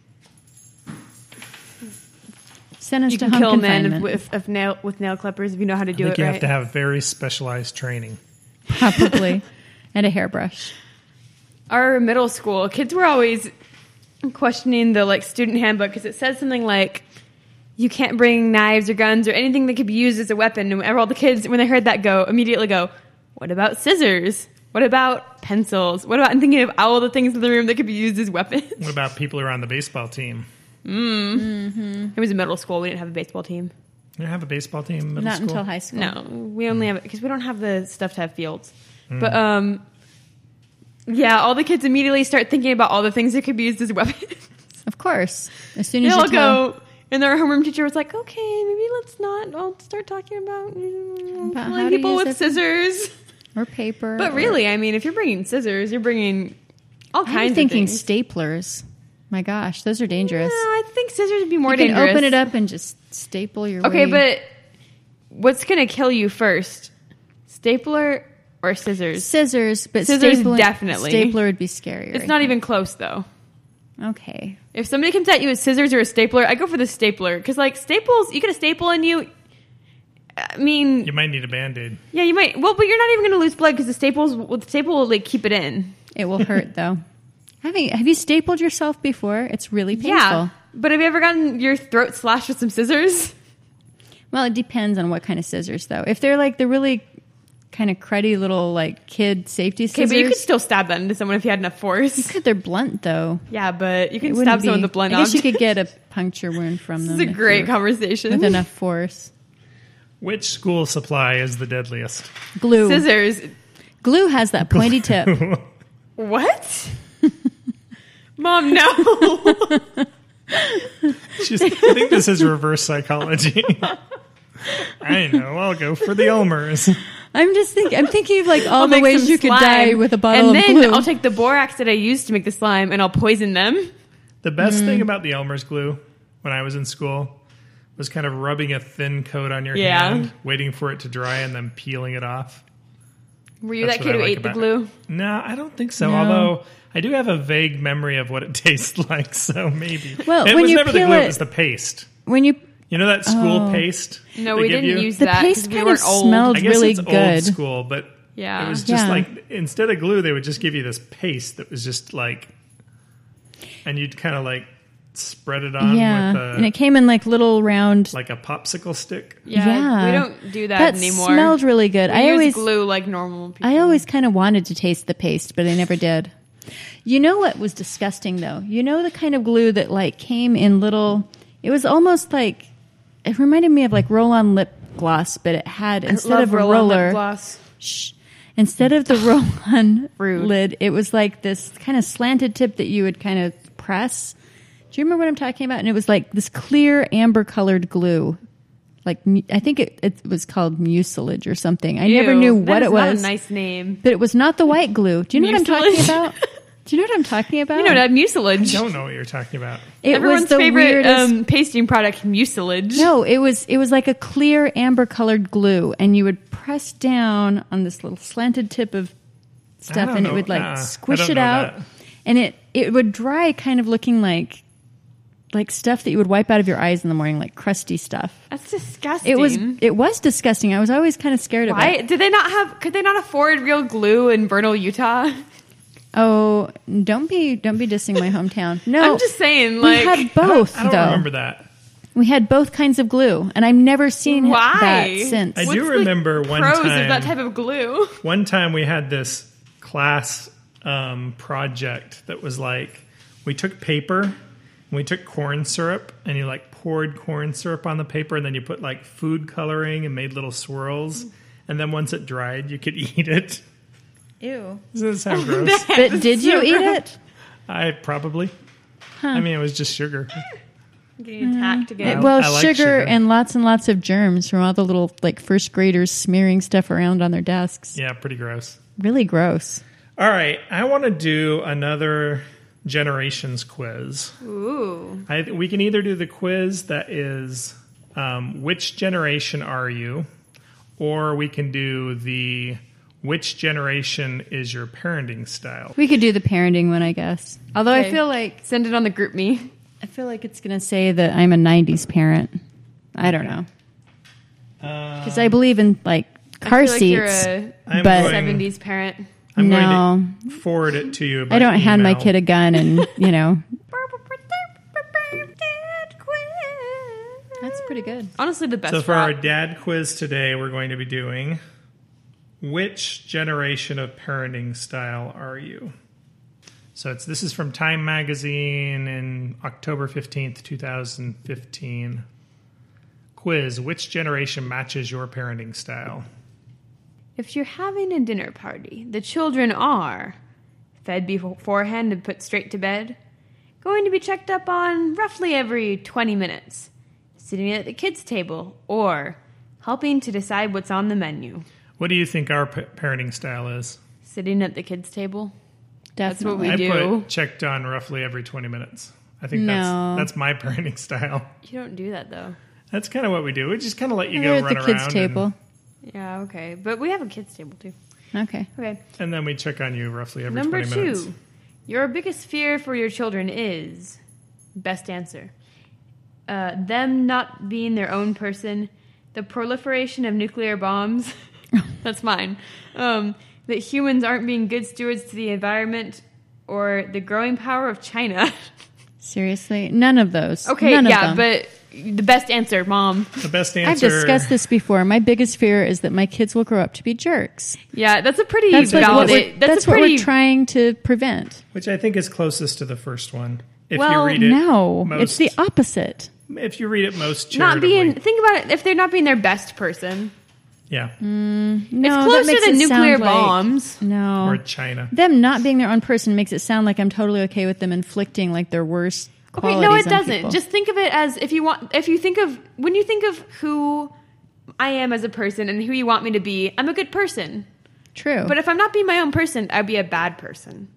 Sentenced You to can home kill men confinement. with nail clippers if you know how to I do think it you right. have to have very specialized training. Probably. And a hairbrush. Our middle school kids were always questioning the student handbook because it says something like you can't bring knives or guns or anything that could be used as a weapon. And all the kids, when they heard that, immediately go, "What about scissors? What about pencils? What about?" I'm thinking of all the things in the room that could be used as weapons. What about people who are on the baseball team? It was a middle school. We didn't have a baseball team. You have a baseball team in middle Not school? until high school. No, we only have it because we don't have the stuff to have fields. But yeah, all the kids immediately start thinking about all the things that could be used as weapons. Of course. As soon They as all you tell go, and their homeroom teacher was like, "Okay, maybe let's not. I'll start talking about About killing how to people use with it. scissors." or paper. But or- really, I mean, if you're bringing scissors, you're bringing all I'm kinds thinking of things. staplers. My gosh, those are dangerous. No, I think scissors would be more You can dangerous. open it up and just staple your Okay, way. but what's going to kill you first? Stapler or scissors? Scissors, but Scissors stapler, definitely. Stapler would be scarier. It's not even close, though. Okay. If somebody comes at you with scissors or a stapler, I go for the stapler. Because, staples, you get a staple in you. I mean, You might need a Band-Aid. yeah, you might. Well, but you're not even going to lose blood because the staple will, keep it in. It will hurt, though. Have you stapled yourself before? It's really painful. Yeah. But have you ever gotten your throat slashed with some scissors? Well, it depends on what kind of scissors, though. If they're the really kind of cruddy little kid safety Okay, scissors, but you could still stab that into someone if you had enough force. they're blunt though. Yeah, but you can It stab wouldn't someone be- with a blunt I guess you object. could get a puncture wound from them. This is a if great you- conversation. with enough force. Which school supply is the deadliest? Glue. Scissors. Glue has that pointy tip. What? Mom, no. I think this is reverse psychology. I know. I'll go for the Elmers. I'm thinking of all I'll the make ways some you could slime, die with a bottle and of then glue. I'll take the borax that I used to make the slime and I'll poison them. The best thing about the Elmer's glue when I was in school was kind of rubbing a thin coat on your Yeah. hand, waiting for it to dry, and then peeling it off. Were you That's that what kid I who like ate the about glue? it. No, I don't think so. No. Although I do have a vague memory of what it tastes like, so maybe. Well, it when was you never the peel glue; it- it was the paste. when you You know that school paste? No, they we give didn't you? use the that. 'cause paste we kind weren't of old. smelled I guess really it's good. old school, but Yeah. it was just Yeah. instead of glue, they would just give you this paste that was just and you'd kind of spread it on Yeah, with and it came in little round. like a popsicle stick. Yeah, we don't do that That anymore. smelled really good. We I use always glue like normal people. I always kind of wanted to taste the paste, but I never did. You know what was disgusting though? You know the kind of glue that came in little. It was almost it reminded me of roll-on lip gloss, but it had instead Love of a roll-on lip roller, gloss. instead of the roll-on Rude. lid, it was this kind of slanted tip that you would kind of press. Do you remember what I'm talking about? And it was this clear amber-colored glue. I think it was called mucilage or something. I never Ew, knew that what is it not was. a nice name. But it was not the white glue. Do you know what I'm talking Mucilage? about? Do you know what I'm talking about? You know, that mucilage. I don't know what you're talking about. It Everyone's was the favorite weirdest. pasting product, mucilage. No, it was like a clear amber colored glue, and you would press down on this little slanted tip of I stuff, don't and know. it would like I squish don't it know out, that. and it would dry, kind of looking like stuff that you would wipe out of your eyes in the morning, like crusty stuff. That's disgusting. It was disgusting. I was always kind of scared of Why? it. Could they not afford real glue in Vernal, Utah? Oh, don't be dissing my hometown. No, I'm just saying, we like, had both. I don't though remember that. we had both kinds of glue, and I've never seen why? that since. I What's do the remember one pros time- of that type of glue. One time we had this class project that was like, we took paper and we took corn syrup, and you like poured corn syrup on the paper, and then you put like food coloring and made little swirls, and then once it dried you could eat it. Ew. Doesn't that sound gross? But did you eat it? I probably. I mean, it was just sugar. Getting attacked again. Well, I like sugar sugar. and lots of germs from all the little like first graders smearing stuff around on their desks. Yeah, pretty gross. Really gross. All right, I want to do another generations quiz. Ooh. We can either do the quiz that is which generation are you, or we can do the which generation is your parenting style. We could do the parenting one, I guess. Although Okay. I feel like Send it on the group me. it's going to say that I'm a 90s parent. I don't know. Because I believe in like car I feel like you're seats. a I'm but- going- 70s parent. I'm No. going to forward it to you. By I don't hand my email. kid a gun and, you know. That's pretty good. Honestly, the best So for our route. dad quiz today, we're going to be doing which generation of parenting style are you? So this is from Time Magazine in October 15th, 2015. Quiz, which generation matches your parenting style? If you're having a dinner party, the children are fed beforehand and put straight to bed, going to be checked up on roughly every 20 minutes, sitting at the kids' table, or helping to decide what's on the menu. What do you think our parenting style is? Sitting at the kids' table. That's what Definitely. we I do. put checked on roughly every 20 minutes. I think No. that's my parenting style. You don't do that, though. That's kind of what we do. We just kind of let you We're go at run the kids' around table. Yeah, okay. But we have a kids' table, too. Okay. Okay. And then we check on you roughly every Number 20 minutes. 2. Your biggest fear for your children is... Best answer. Them not being their own person. The proliferation of nuclear bombs. That's mine. That humans aren't being good stewards to the environment. Or the growing power of China. Seriously? None of those. Okay, None of yeah, them. but the best answer, Mom. The best answer. I've discussed this before. My biggest fear is that my kids will grow up to be jerks. Yeah, that's a pretty That's what valid. that's a what pretty we're trying to prevent. Which I think is closest to the first one. If Well, you read it No, most, it's the opposite. if you read it most not charitably. being. Think about it. If they're not being their best person, Yeah. No, it's that closer makes than it sound nuclear like- bombs. No, Or China. them not being their own person makes it sound like I'm totally okay with them inflicting like their worst Okay, qualities no, it on doesn't. people. Just think of it as when you think of who I am as a person and who you want me to be, I'm a good person. True. But if I'm not being my own person, I'd be a bad person.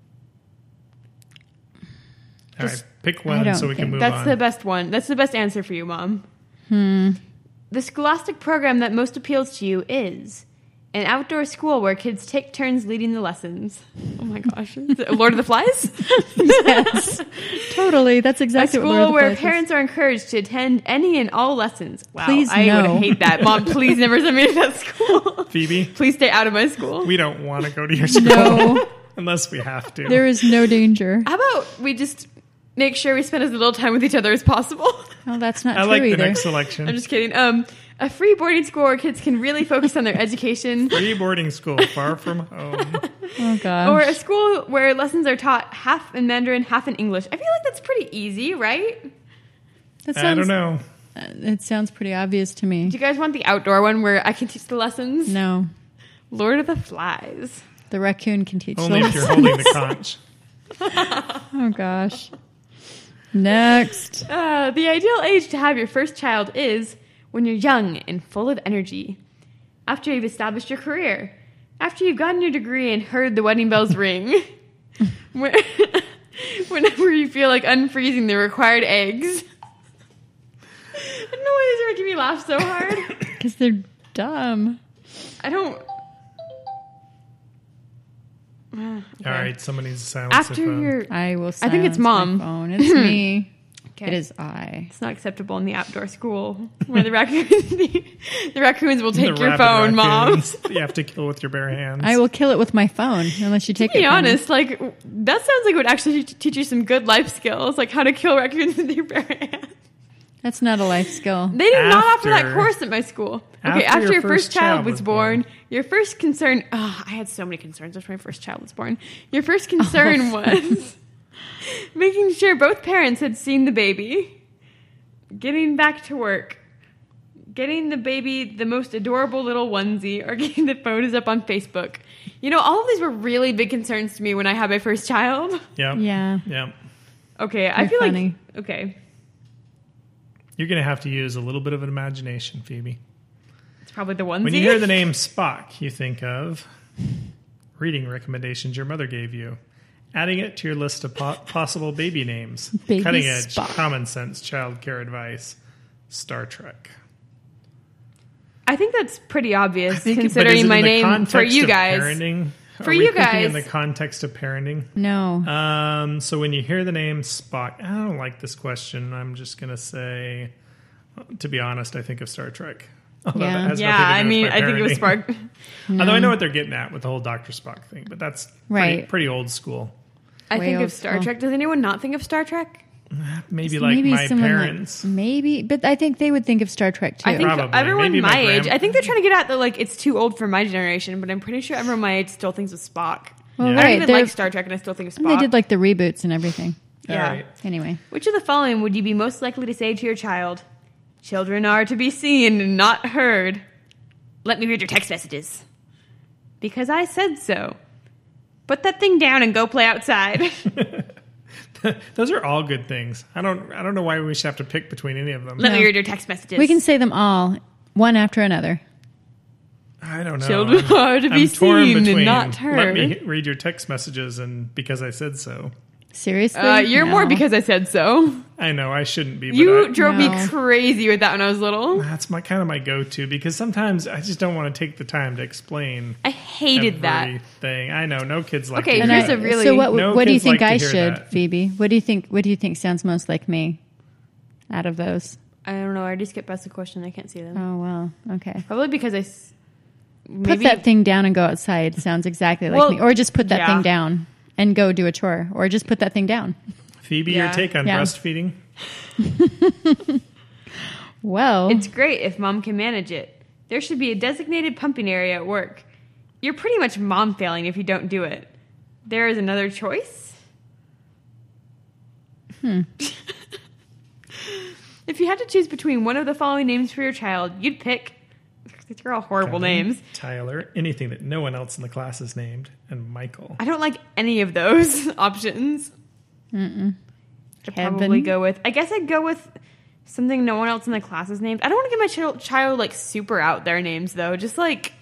All right, pick I one don't so we can think- move That's on. the best one. That's the best answer for you, Mom. The scholastic program that most appeals to you is an outdoor school where kids take turns leading the lessons. Oh my gosh. Is it Lord of the Flies? yes, totally. That's A exactly what Lord school of the where Flies is. parents are encouraged to attend any and all lessons. Wow, Please, I no. would hate that. Mom, please never send me to that school. Phoebe, Please stay out of my school. we don't want to go to your school No, unless we have to. there is no danger. How about we just make sure we spend as little time with each other as possible? Oh, that's not I true like the either. next selection. I'm just kidding. A free boarding school where kids can really focus on their education. Free boarding school far from home. Oh gosh. Or a school where lessons are taught half in Mandarin, half in English. I feel like that's pretty easy, right? That I don't sounds- know. It sounds pretty obvious to me. Do you guys want the outdoor one where I can teach the lessons? No, Lord of the Flies. the raccoon can teach Only the if you're lessons. holding the conch. Oh gosh. Next. The ideal age to have your first child is when you're young and full of energy. After you've established your career. After you've gotten your degree and heard the wedding bells ring. Whenever you feel like unfreezing the required eggs. I don't know why these are making me laugh so hard. Because they're dumb. I don't... Okay. All right, someone needs to silence After their phone. your... I will I silence think it's mom. my phone. It's me. Okay. It is I. It's not acceptable in the outdoor school where the raccoons will take The your rabid phone, Mom. raccoons you have to kill with your bare hands. I will kill it with my phone unless you take To be it from me. honest, like, that sounds like it would actually teach you some good life skills, like how to kill raccoons with your bare hands. That's not a life skill. They did not offer that After- course at my school. Okay, after after your your first child was born, born. your first concern... Oh, I had so many concerns after my first child was born. Your first concern was making sure both parents had seen the baby, getting back to work, getting the baby the most adorable little onesie, or getting the photos up on Facebook. You know, all of these were really big concerns to me when I had my first child. Yep. Yeah. Yep. Okay, I You're feel funny. like... Okay, You're going to have to use a little bit of an imagination, Phoebe. it's probably the onesie. When you hear the name Spock, you think of reading recommendations your mother gave you, adding it to your list of possible baby names, Baby cutting edge, Spock. common sense, child care advice, Star Trek. I think that's pretty obvious, But is considering it my in the name for context of guys. Parenting? For Are we you thinking in guys. the context of parenting? No. So when you hear the name Spock, I don't like this question. I'm just going to say, to be honest, I think of Star Trek. Although Yeah. that has Yeah, nothing to do I with mean, my I think it was parenting. Spark. Although I know what they're getting at with the whole Dr. Spock thing, but that's Right. pretty old school. I Way think old of Star school. Trek. Does anyone not think of Star Trek? Maybe like my someone parents. maybe, but I think they would think of Star Trek too. I think Probably. everyone Maybe my my age. grand- I think they're trying to get at the like it's too old for my generation, but I'm pretty sure everyone my age still thinks of Spock. well, Yeah. I don't right. even they're- like Star Trek, and I still think of and Spock. they did like the reboots and everything. Yeah. All right. Anyway, Which of the following would you be most likely to say to your child? Children are to be seen and not heard. Let me read your text messages. Because I said so. Put that thing down and go play outside. Those are all good things. I don't know why we should have to pick between any of them. Let me No. read your text messages. we can say them all one after another. I don't know. Children are to be I'm torn seen and between not let me heard. read your text messages and because I said so. Seriously, You're more No. because I said so. I know I shouldn't be, but You I, drove me No. crazy with that when I was little. that's my kind of my go-to because sometimes I just don't want to take the time to explain I hated that. everything. I know no kids like Okay, to And hear here's that. a really- So what? No what do you kids think like to I hear should, that. Phoebe? What do you think? What do you think sounds most like me? Out of those? I don't know. I already skipped past the question. I can't see them. Oh well, okay. Probably because Put maybe that thing down and go outside. Sounds exactly like Well, me. Or just put that yeah. thing down and go do a chore. Or just put that thing down. Phoebe, Yeah. your take on Yeah. breastfeeding? Well, It's great if mom can manage it. There should be a designated pumping area at work. You're pretty much mom failing if you don't do it. There is another choice. If you had to choose between one of the following names for your child, you'd pick. These are all horrible Kevin, names. Tyler, anything that no one else in the class is named, and Michael. I don't like any of those options. I'd Kevin. probably go with. I guess I'd go with something no one else in the class is named. I don't want to give my child like super out there names though. Just like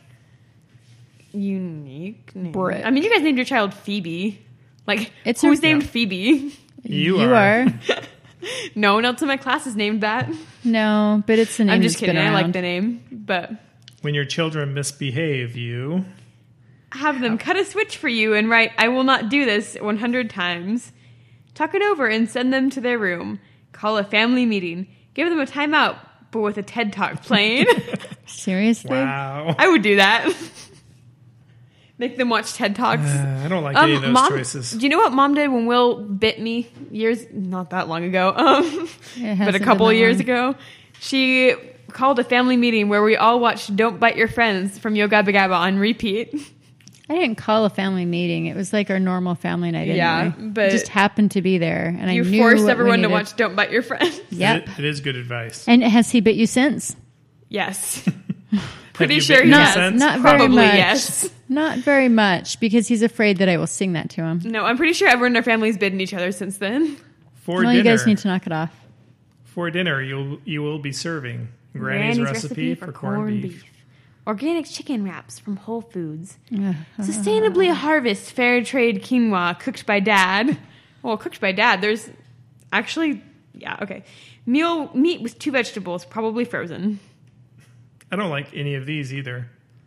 unique names. Britt. I mean, you guys named your child Phoebe. Like, It's who's a- named Yeah. Phoebe? You are. No one else in my class is named that. No, but it's a name I'm just that's been kidding. I like around. the name, but When your children misbehave, you have them cut a switch for you and write, "I will not do this" 100 times. Talk it over and send them to their room. Call a family meeting. Give them a timeout, but with a TED Talk playing. Seriously? wow. I would do that. Make them watch TED Talks. I don't like any of those Mom, choices. do you know what mom did when Will bit me not that long ago, It hasn't but a been couple that of years long. ago? She called a family meeting where we all watched Don't Bite Your Friends from Yo Gabba Gabba on repeat. I didn't call a family meeting. It was like our normal family night. Yeah, anyway. but it just happened to be there, and You I knew forced what we everyone to needed. watch Don't Bite Your Friends. Yep. It is good advice. And has he bit you since? Yes. Have Pretty you sure bitten he him has. since? Not very Probably much. yes. Not very much, because he's afraid that I will sing that to him. No, I'm pretty sure everyone in our family's bitten each other since then. For Well, dinner, you guys need to knock it off. you will be serving Granny's recipe for corned beef. Organic chicken wraps from Whole Foods. Sustainably harvest fair trade quinoa cooked by Dad. Well, cooked by Dad. There's actually, yeah, okay. Meat with 2 vegetables, probably frozen. I don't like any of these either.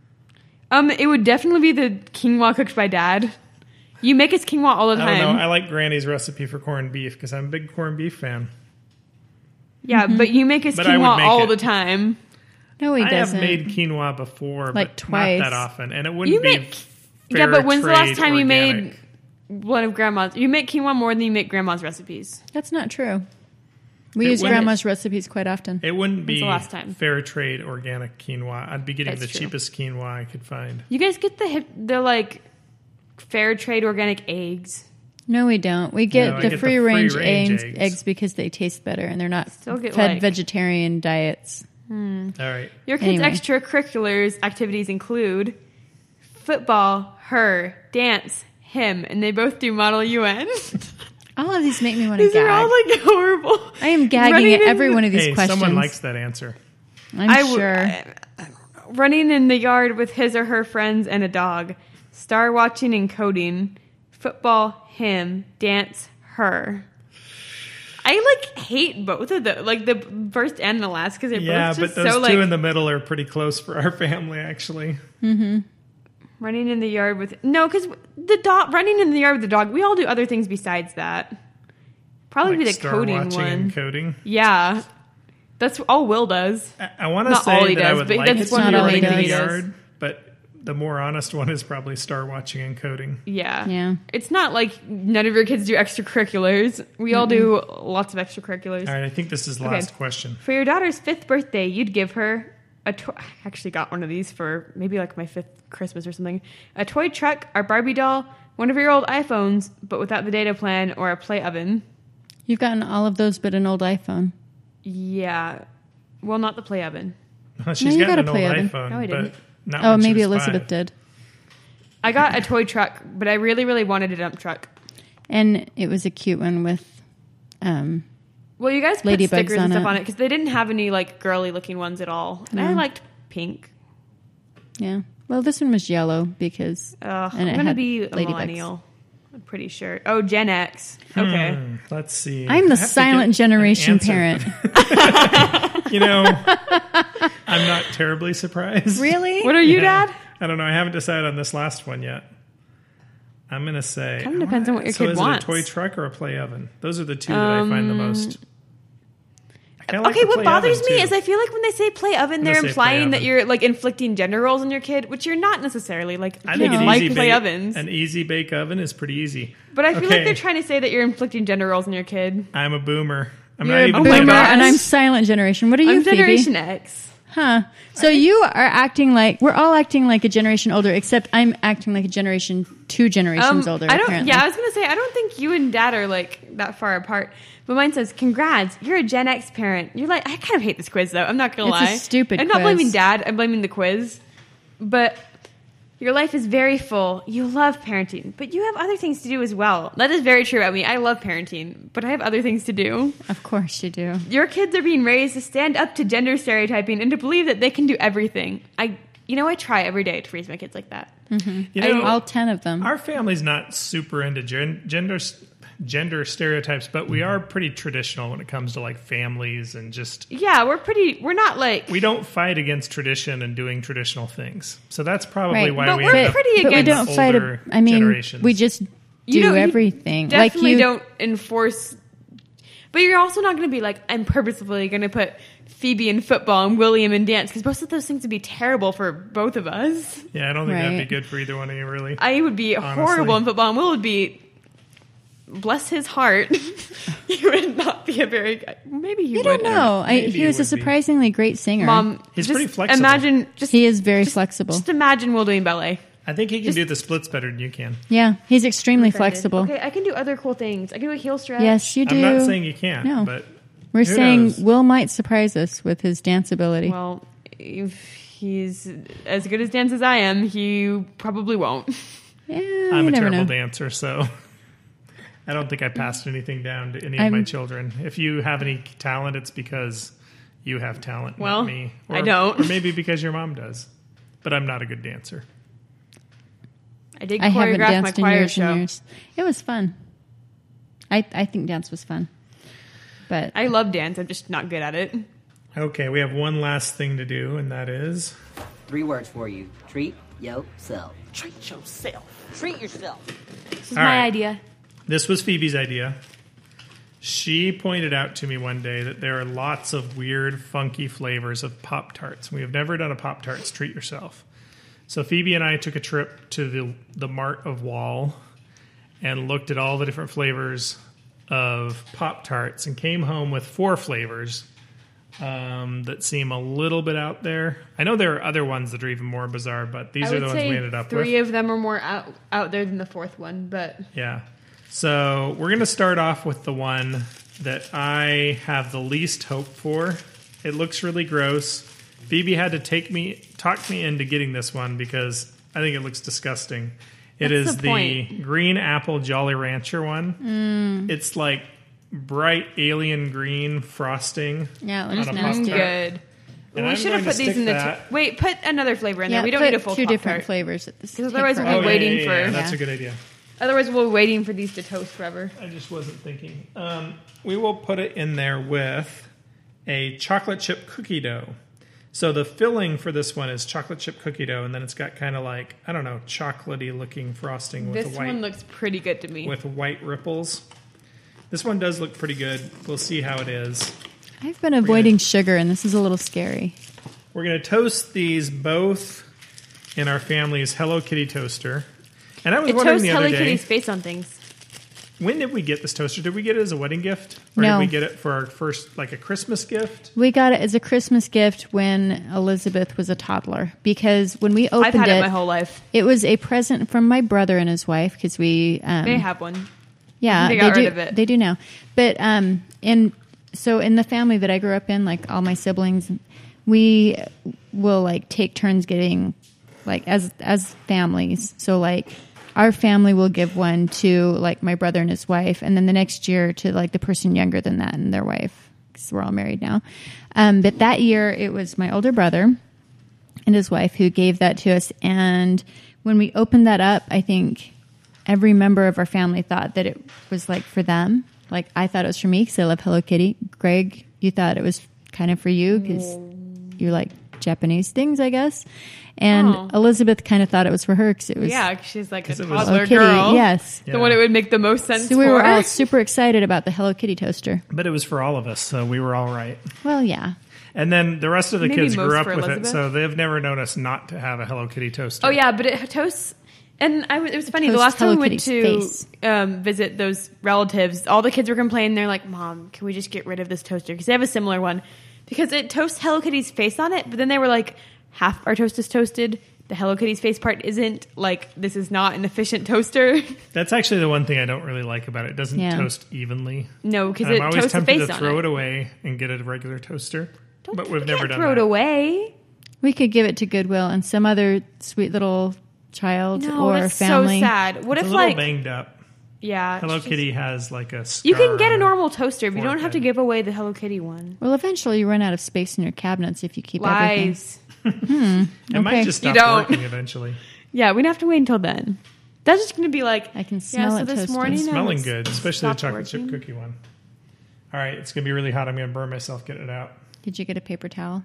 It would definitely be the quinoa cooked by Dad. You make us quinoa all the time. I don't know. I like Granny's recipe for corned beef because I'm a big corned beef fan. Yeah, but you make us But I would quinoa make all it. the time. No, he I doesn't. have made quinoa before, Like but twice. not that often. And it wouldn't You be make- fair Yeah, but when's the last trade time you organic. made one of Grandma's? You make quinoa more than you make Grandma's recipes. That's not true. We It use wouldn't- grandma's recipes quite often. It wouldn't be the last time? fair trade organic quinoa. I'd be getting That's the true. cheapest quinoa I could find. You guys get the like fair trade organic eggs. No, we don't. We get No, I the get the free range free-range eggs because they taste better and they're not Still get, fed like- vegetarian diets. All right. Your kids' Anyway. extracurriculars activities include football, her, dance, him, and they both do Model UN. All of these make me want to These gag. are all like horrible. I am gagging Running at in every one of these Hey, questions. someone likes that answer. I'm w- sure. Running in the yard with his or her friends and a dog. Star watching and coding. Football, him. Dance, her. I like hate both of them, like the first and the last, because they're Yeah, both but just those so two like in the middle are pretty close for our family, actually. running in the yard with because the dog running in the yard with the dog. We all do other things besides that. Probably be Like the star coding watching one. and coding. Yeah, that's all Will does. I want to Not all say he that I does, would but like that's it to one be of the running in things the he does. yard, but the more honest one is probably star watching and coding. Yeah. Yeah. It's not like none of your kids do extracurriculars. We all do lots of extracurriculars. All right, I think this is the Okay. last question. For your daughter's 5th birthday, you'd give her a toy. I actually got one of these for maybe like my 5th Christmas or something. A toy truck, our Barbie doll, one of your old iPhones, but without the data plan, or a play oven. You've gotten all of those but an old iPhone. Yeah. Well, not the play oven. She's you got got an a old play oven. iPhone, No, I didn't. but not Oh, when she maybe was Elizabeth 5. did. I got a toy truck, but I really, really wanted a dump truck. And it was a cute one with Well, you guys put Ladybugs stickers on and stuff it. on it because they didn't have any like girly looking ones at all. And I liked pink. yeah. Well, this one was yellow because and I'm it gonna had be a ladybugs. millennial. I'm pretty sure. Oh, Gen X. Okay. Let's see. I'm the I have to silent get an generation answer. parent. You know, I'm not terribly surprised. Really? What are you, Yeah. Dad? I don't know. I haven't decided on this last one yet. I'm going to say... Kinda depends on what your so kid is wants. it a toy truck or a play oven? Those are the two that I find the most... I kinda like Okay, the what play bothers oven, me too. is I feel like when they say play oven, When they're they say play implying that oven. you're like inflicting gender roles on your kid, which you're not necessarily. Like, I kids think an like easy play bake, ovens. an easy bake oven is pretty easy. But I feel Okay. like they're trying to say that you're inflicting gender roles on your kid. I'm a boomer. I'm You're not a even my boomer gosh. and I'm silent generation. What are you, I'm Phoebe? Generation X. Huh. So you are acting like we're all acting like a generation older, except I'm acting like a generation 2 generations older. I don't. apparently. Yeah, I was gonna say I don't think you and Dad are like that far apart. But mine says, "Congrats, you're a Gen X parent." You're like, I kind of hate this quiz though. I'm not gonna It's a lie. stupid I'm not quiz. blaming Dad. I'm blaming the quiz. But your life is very full. You love parenting, but you have other things to do as well. That is very true about me. I love parenting, but I have other things to do. Of course you do. Your kids are being raised to stand up to gender stereotyping and to believe that they can do everything. I try every day to raise my kids like that. You know, All 10 of them. our family's not super into gender stereotypes, but we are pretty traditional when it comes to like families and just... Yeah, we're not like... We don't fight against tradition and doing traditional things. So that's probably Right. why But we we're end up pretty But we against don't fight. older I mean, generations. we just You do don't- you everything. Definitely like you don't enforce. But you're also not going to be like, I'm purposefully going to put Phoebe in football and William in dance, because both of those things would be terrible for both of us. Yeah, I don't think that'd Right. be good for either one of you, really. I would be Honestly. horrible in football, and Will would be, bless his heart, he would not be a very good. Maybe he You would. don't know. Maybe He he was a would be. surprisingly great singer. Mom, He's just pretty flexible. Imagine, He is very flexible. Just imagine Will doing ballet. I think he can do the splits better than you can. Yeah, he's extremely flexible. Okay, I can do other cool things. I can do a heel stretch. Yes, you do. I'm not saying you can't, No. but We're who saying knows? Will might surprise us with his dance ability. Well, if he's as good as dance as I am, he probably won't. yeah, I'm you a never terrible know. dancer, so I don't think I passed anything down to any of I'm- my children. If you have any talent, it's because you have talent, Well, not me. I don't. Or maybe because your mom does. but I'm not a good dancer. I did I haven't choreograph my danced in choir years show. and years. It was fun. I think dance was fun. But I love dance. I'm just not good at it. Okay, we have one last thing to do, and that is 3 words for you. Treat yourself. Treat yourself. Treat yourself. This is All my right. idea. this was Phoebe's idea. She pointed out to me one day that there are lots of weird, funky flavors of Pop-Tarts. We have never done a Pop-Tarts Treat Yourself. So Phoebe and I took a trip to the Mart of Wall and looked at all the different flavors of Pop-Tarts and came home with 4 flavors that seem a little bit out there. I know there are other ones that are even more bizarre, but these I are the would ones say we ended up 3 with. of them are more out there than the 4th one, but Yeah. So we're going to start off with the one that I have the least hope for. It looks really gross. Phoebe had to talk me into getting this one because I think it looks disgusting. It What's is the the point? Green Apple Jolly Rancher one. It's like bright alien green frosting. yeah, it on looks a nasty. Pop-Tart. good. And we I'm should have going put to these in stick the... that- Wait, put another flavor in there. Yeah, We don't put need a full 2 different Pop-Tart. flavors at this. 'Cause otherwise take we'll be forever. waiting for- That's Yeah. a good idea. Otherwise, we're waiting for these to toast forever. I just wasn't thinking. We will put it in there with a chocolate chip cookie dough. So the filling for this one is chocolate chip cookie dough, and then it's got kind of like, I don't know, chocolatey looking frosting with This white one looks pretty good to me. with white ripples. This one does look pretty good. We'll see how it is. I've been avoiding sugar, and this is a little scary. We're going to toast these both in our family's Hello Kitty toaster. And I was It wondering toasts the other Hello day, Kitty's face on things. when did we get this toaster? Did we get it as a wedding gift? Or No. did we get it for our first, like a Christmas gift? We got it as a Christmas gift when Elizabeth was a toddler because when we opened I've had it my whole life. it was a present from my brother and his wife because we They have one. yeah They got do rid of it. they do now, but so in the family that I grew up in, like all my siblings, we will like take turns getting like as families. So like our family will give one to like my brother and his wife, and then the next year to like the person younger than that and their wife, because we're all married now. But that year it was my older brother and his wife who gave that to us. And when we opened that up, I think every member of our family thought that it was like for them. Like I thought it was for me because I love Hello Kitty. Greg, you thought it was kind of for you because you like Japanese things, I guess. And Oh. Elizabeth kind of thought it was for her because it was Yeah, she's like a 'Cause it was- toddler Hello Kitty. girl. Yes. The one it would make the most sense So we for. were all super excited about the Hello Kitty toaster. But it was for all of us, so we were all right. Well, yeah. And then the rest of the Maybe kids most grew up for with it, Elizabeth. so they've never known us not to have a Hello Kitty toaster. Oh yeah, but it toasts. And it was funny. The toasts last time we Hello went Kitty's to face. visit those relatives, all the kids were complaining. They're like, "Mom, can we just get rid of this toaster?" Because they have a similar one. Because it toasts Hello Kitty's face on it. But then they were like, half our toast is toasted. The Hello Kitty's face part isn't. Like, this is not an efficient toaster. That's actually the one thing I don't really like about it. It doesn't Yeah. toast evenly. No, because And it I'm always toasts the tempted face to on throw it. it away and get a regular toaster. But we've You never can't done throw that. it away. We could give it to Goodwill and some other sweet little child No, or that's family. so sad. What It's if a little like banged up. yeah, Hello it's just- Kitty has like a scar You can get a on normal toaster, but you don't have to forehead. give away the Hello Kitty one. Well, eventually you run out of space in your cabinets if you keep everything. Lies. It might Okay. just You stop don't. working eventually. Yeah, we don't have to wait until then. That's just going to be like I can smell yeah, so it this toasting. morning It's I smelling was- good, especially the stopped chocolate chip working. cookie one. All right, it's going to be really hot. I'm going to burn myself getting it out. Did you get a paper towel?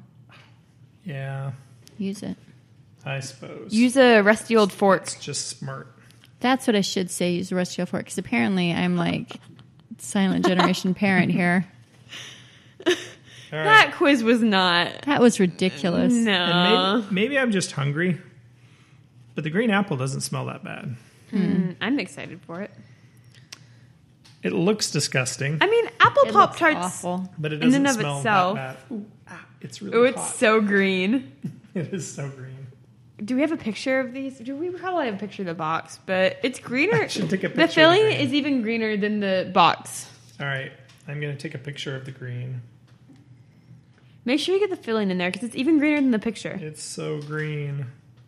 Yeah, Use it. I suppose. Use a rusty old fork. It's just smart. That's what I should say. Use a rusty old fork because apparently I'm like silent generation parent here. All right. That quiz was not. That was ridiculous. No. And maybe I'm just hungry, but the green apple doesn't smell that bad. I'm excited for it. It looks disgusting, I mean, apple It pop looks tarts. awful. but it in doesn't and of smell itself- that bad. Ooh, it's really Oh, it's hot. so green. It is so green. Do we have a picture of these? Do we probably have a picture of the box? But it's greener. I should take a picture The of the filling green. is even greener than the box. All right, I'm going to take a picture of the green. Make sure you get the filling in there because it's even greener than the picture. It's so green.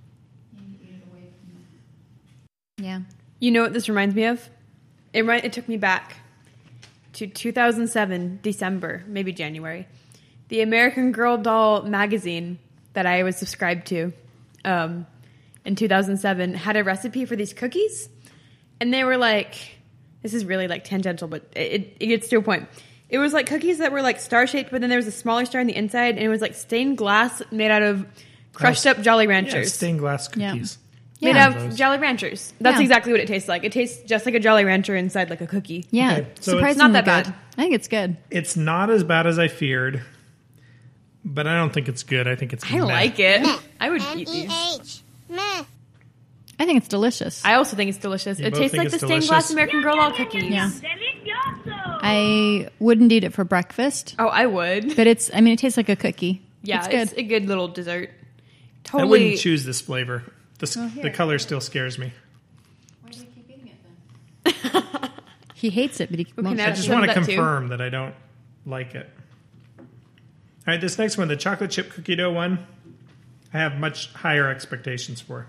Yeah. You know what this reminds me of? It took me back to 2007, December, maybe January. The American Girl doll magazine that I was subscribed to. in 2007 had a recipe for these cookies, and they were like, this is really like tangential, but it gets to a point. It was like cookies that were like star shaped, but then there was a smaller star on the inside, and it was like stained glass made out of crushed up Jolly Ranchers. Yeah, stained glass cookies. Made Yeah. out of Jolly Ranchers. That's Yeah. exactly what it tastes like. It tastes just like a Jolly Rancher inside like a cookie. Yeah, Okay, so surprisingly it's not that good. bad. I think it's good. It's not as bad as I feared, but I don't think it's good. I think it's I meh. like it. I would eat these. M-E-H. Meh. I think it's delicious. I also think it's delicious. You It both tastes think like the it's stained delicious? glass American Girl doll cookies. Yeah. I wouldn't eat it for breakfast, Oh, I would. but it tastes like a cookie. Yeah, it's it's good. a good little dessert. I Totally. wouldn't choose this flavor. The color still scares me. Why do you keep eating it then? He hates it, but he won't now I shut just Some want of to that too. confirm that I don't like it. All right, this next one, the chocolate chip cookie dough one, I have much higher expectations for.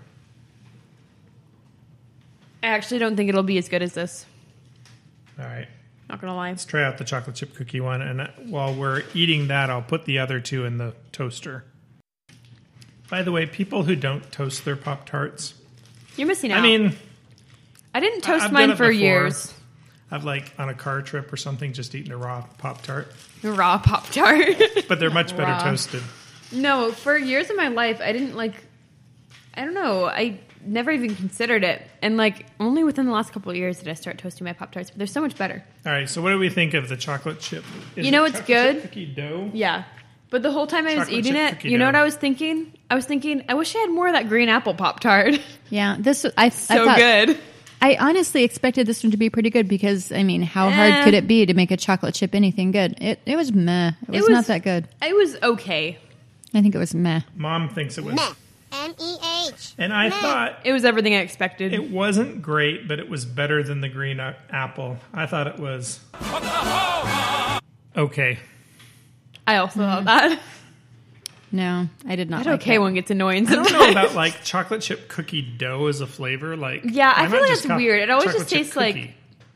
I actually don't think it'll be as good as this. All right, Not gonna lie. let's try out the chocolate chip cookie one, and while we're eating that, I'll put the other two in the toaster. By the way, people who don't toast their Pop-Tarts, You're missing out. I mean, I didn't toast I've done mine it for before. years. I've like on a car trip or something just eaten a raw Pop-Tart, Raw Pop Tart. but they're much better Raw. toasted. No, for years of my life, I didn't like. I don't know. I never even considered it, and like only within the last couple of years did I start toasting my Pop Tarts. But they're so much better. All right, so what do we think of the chocolate chip? Is You know it what's chocolate chip good? Cookie dough. Yeah, but the whole time I was Chocolate eating chip it, cookie you know what dough. I was thinking? I was thinking, I wish I had more of that green apple Pop Tart. Yeah, I So thought, good. I honestly expected this one to be pretty good because I mean, how hard could it be to make a chocolate chip anything good? It was meh. It was not that good. It was okay. I think it was meh. Mom thinks it was, Meh. M-E-H. and I thought It was everything I expected. it wasn't great, but it was better than the green apple. I thought it was okay. I also thought that. No, I did not. That like okay it. one gets annoying I don't sometimes. know about like chocolate chip cookie dough as a flavor. Like, Yeah, I why feel not like just that's call weird. It always chocolate just chip tastes like- cookie?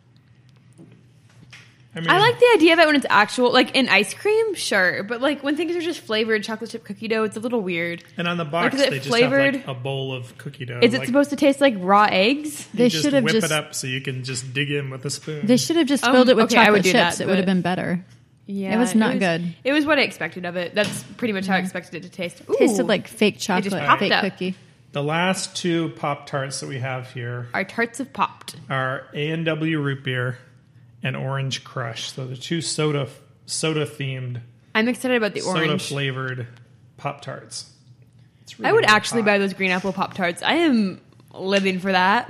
I mean, I like the idea of it when it's actual, like in ice cream, sure. But like when things are just flavored chocolate chip cookie dough, it's a little weird. and on the box is it they just flavored? have like a bowl of cookie dough. Is it like, supposed to taste like raw eggs? you They just should have whip just- it up so you can just dig in with a spoon. They should have just filled it with okay, I would chocolate do chips. that, It would have but- been better. Yeah, It was not good. It was what I expected of it. That's pretty much how I expected it to taste. Ooh, Tasted like fake just chocolate, popped fake up. cookie. The last two Pop Tarts that we have here our tarts have popped. are A&W Root Beer and Orange Crush. So the two soda themed, I'm excited about the soda orange. flavored Pop Tarts. I would actually buy those green apple Pop Tarts. I am living for that.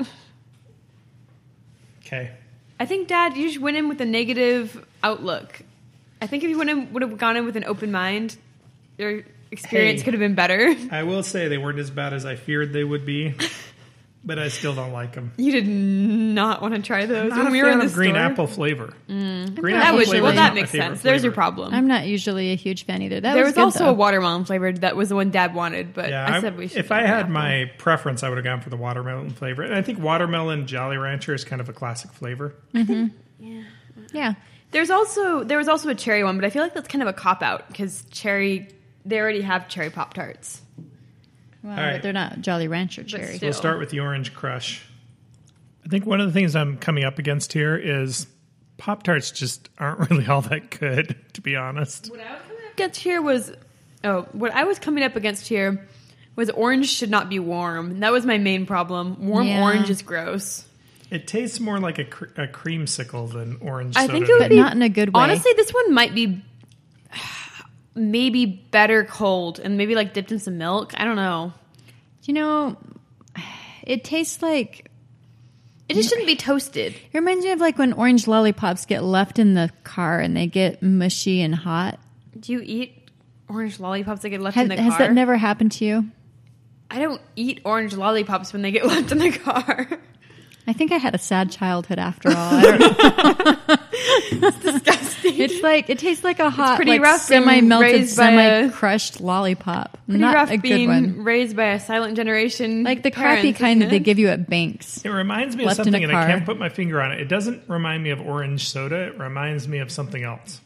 Okay. I think, Dad, you just went in with a negative outlook. I think if you would have gone in with an open mind, your experience Hey. could have been better. I will say they weren't as bad as I feared they would be, but I still don't like them. You did not want to try those. Not when a we were fan in the of green store. apple flavor. Green That apple would, flavor well, is that not my makes favorite sense. There's your flavor. problem. I'm not usually a huge fan either. That There was was good, also though. a watermelon flavored that was the one Dad wanted, but Yeah, I said we should. if I had my preference, I would have gone for the watermelon flavor. And I think watermelon Jolly Rancher is kind of a classic flavor. Yeah. there was also a cherry one, but I feel like that's kind of a cop out because cherry. They already have cherry Pop Tarts. Well, All right. but they're not Jolly Rancher cherry. still. We'll start with the Orange Crush. I think one of the things I'm coming up against here is Pop-Tarts just aren't really all that good, to be honest. What I was coming up against here was, what I was coming up against here was orange should not be warm. That was my main problem. Warm Yeah. orange is gross. It tastes more like a creamsicle than orange I soda. think it would But be not in a good way. Honestly, this one might be maybe better cold and maybe like dipped in some milk. I don't know. You know, it tastes like... It just shouldn't be toasted. It reminds me of like when orange lollipops get left in the car and they get mushy and hot. Do you eat orange lollipops that get left in the car? Has that never happened to you? I don't eat orange lollipops when they get left in the car. I think I had a sad childhood after all. I don't know. It's disgusting. It's like it tastes like a hot, pretty like rough being semi-melted, raised by a- semi-crushed lollipop. Pretty Not rough a good being one. raised by a silent generation. Like the crappy parents, kind that isn't they it? give you at banks. It reminds me of Left in something, a and I car. can't put my finger on it. It doesn't remind me of orange soda. It reminds me of something else.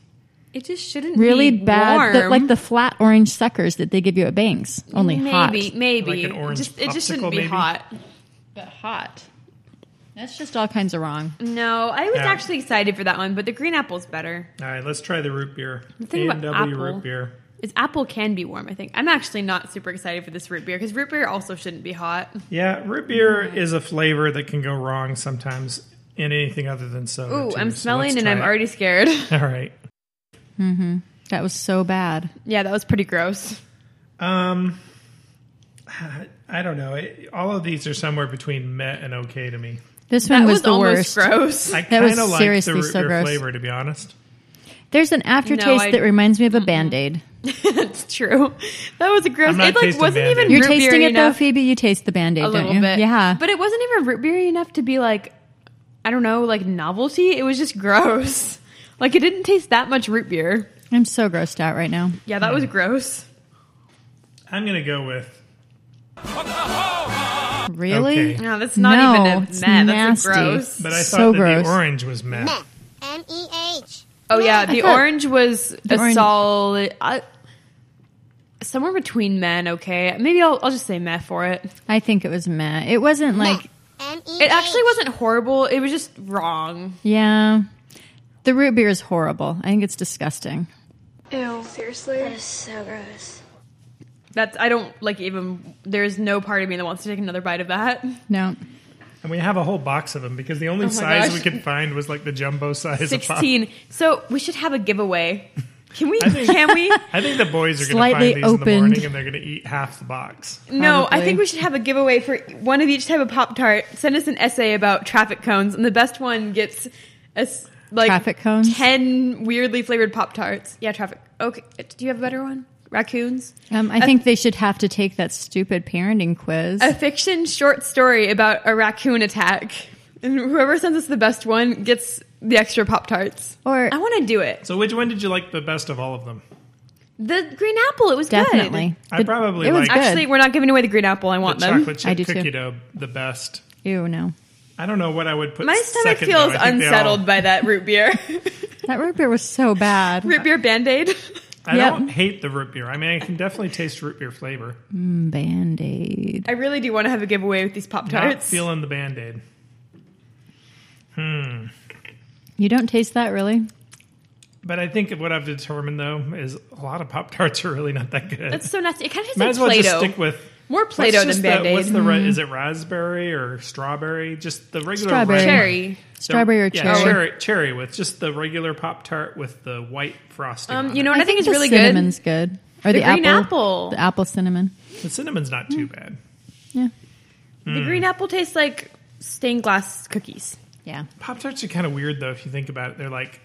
It just shouldn't Really be bad, warm. like the flat orange suckers that they give you at Banks, only hot. Maybe. Like an orange It just shouldn't popsicle, be maybe? hot. But hot. That's just all kinds of wrong. No, I was Yeah. actually excited for that one, but the green apple's better. All right, let's try the root beer. The thing about A&W apple- root beer. Is apple can be warm, I think. I'm actually not super excited for this root beer because root beer also shouldn't be hot. Yeah, root beer is a flavor that can go wrong sometimes in anything other than soda. Ooh, too. I'm So smelling let's and try I'm it. already scared. All right. That was so bad. Yeah, that was pretty gross. I don't know. All of these are somewhere between meh and okay to me. This That one was was the almost worst. gross. I That was kind of like the seriously root so beer gross. flavor, to be honest. There's an aftertaste that reminds me of a Band-Aid. It's true. That was a gross. I'm not It like tasting wasn't Band-Aid. even You're root tasting beer it though, enough. Phoebe? You taste the Band-Aid, A don't little you? bit. Yeah. But it wasn't even root beer enough to be like, I don't know, like novelty. It was just gross. Like it didn't taste that much root beer. I'm so grossed out right now. Yeah, that was gross. I'm going to go with Really? Okay. No, that's not No, even a it's meh. That's nasty. a gross. But I So thought that gross. the orange was meh. Meh. M-E-H. Oh yeah, the thought- orange was a orange- solid, somewhere between meh and okay. Maybe I'll just say meh for it. I think it was meh. It wasn't like, M-E-H. It actually wasn't horrible. It was just wrong. yeah. The root beer is horrible. I think it's disgusting. Ew. Seriously? That is so gross. I don't like even. There's no part of me that wants to take another bite of that. No. And we have a whole box of them because the only Oh my size gosh. we could find was like the jumbo size of pop. 16. So we should have a giveaway. Can we? I think- Can we? I think the boys are going to Slightly find these in the opened. morning and they're going to eat half the box. No, I Probably. think we should have a giveaway for one of each type of Pop-Tart. Send us an essay about traffic cones, and the best one gets like Traffic cones? 10 weirdly flavored Pop-Tarts. Yeah, traffic. Okay, do you have a better one? Raccoons? I think they should have to take that stupid parenting quiz. A fiction short story about a raccoon attack. And whoever sends us the best one gets the extra Pop-Tarts. Or- I want to do it. So which one did you like the best of all of them? The green apple, it was Definitely. I probably it was like- good. Actually, we're not giving away the green apple. I The want them. chocolate I chip do too. cookie dough the best. Ew, no. I don't know what I would put My stomach second, feels though. I think they all- unsettled by that root beer. That root beer was so bad. Root beer Band-Aid. I Yep. don't hate the root beer. I mean, I can definitely taste root beer flavor. Band-Aid. I really do want to have a giveaway with these Not Pop-Tarts. feeling the Band-Aid. You don't taste that, really? But I think what I've determined, though, is a lot of Pop-Tarts are really not that good. That's so nasty. It kind of tastes Might like as well just Play-Doh. stick with... More Play-Doh what's than just Band-Aid. What's the is it raspberry or strawberry? Just the regular Strawberry. red- Cherry. Strawberry or Yeah, cherry? cherry with just the regular Pop-Tart with the white frosting. on You know it. what I think is the really cinnamon's good. Or The the, green apple. apple. The apple cinnamon. The cinnamon's not too bad. Yeah. The green apple tastes like stained glass cookies. Yeah. Pop-Tarts are kind of weird, though, if you think about it. They're like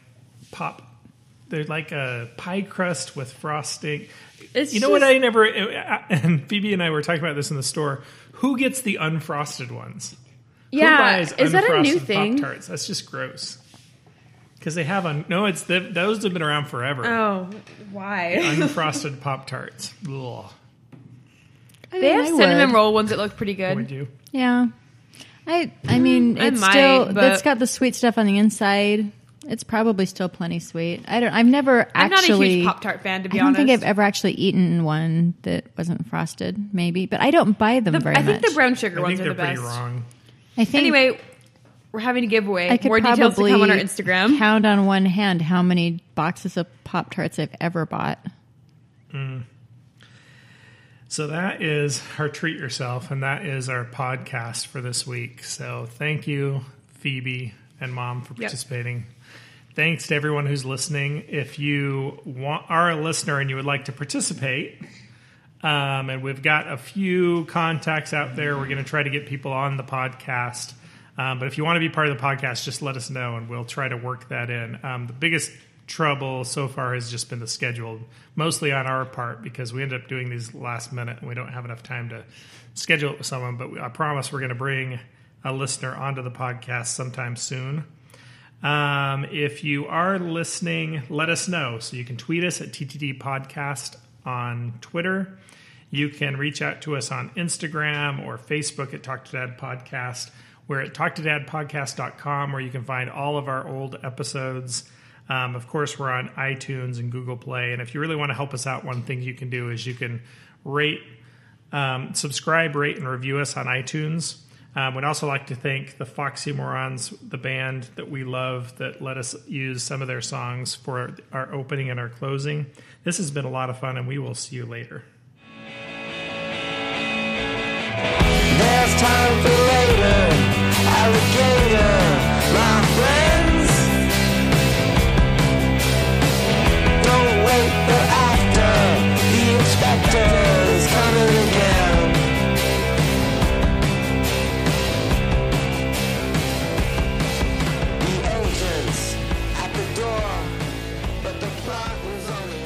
a pie crust with frosting. It's You know what just- I never... And Phoebe and I were talking about this in the store. Who gets the unfrosted ones? Who Yeah, buys is that a new unfrosted thing? Pop-Tarts? That's just gross. Because they have... those have been around forever. Oh, why? Unfrosted Pop-Tarts. Ugh. They have I cinnamon would. roll ones that look pretty good. Would you? Yeah. I mean, I it's might, still, but- it's got the sweet stuff on the inside. It's probably still plenty sweet. I've never I'm not a actually. huge Pop-Tart fan, to be I don't honest. think I've ever actually eaten one that wasn't frosted, maybe. But I don't buy them very I think much. the brown sugar I ones think are they're the pretty best. wrong. I think Anyway, we're having a giveaway. I could More details to probably come on our Instagram. count on one hand how many boxes of Pop-Tarts I've ever bought. So that is our Treat Yourself, and that is our podcast for this week. So thank you, Phoebe and Mom, for participating. Thanks to everyone who's listening. If you are a listener and you would like to participate, and we've got a few contacts out there, we're going to try to get people on the podcast. But if you want to be part of the podcast, just let us know, and we'll try to work that in. The biggest trouble so far has just been the schedule, mostly on our part, because we end up doing these last minute, and we don't have enough time to schedule it with someone. But I promise we're going to bring a listener onto the podcast sometime soon. If you are listening, let us know. So you can tweet us at TTD Podcast on Twitter. You can reach out to us on Instagram or Facebook at Talk to Dad Podcast. We're at talktodadpodcast.com, where you can find all of our old episodes. Of course, we're on iTunes and Google Play. And if you really want to help us out, one thing you can do is you can subscribe, rate, and review us on iTunes. We'd also like to thank the Foxy Morons, the band that we love, that let us use some of their songs for our opening and our closing. This has been a lot of fun, and we will see you later. There's time for later, alligator, my friends. Don't wait for after, the inspector's coming again. The agents at the door, but the plot was only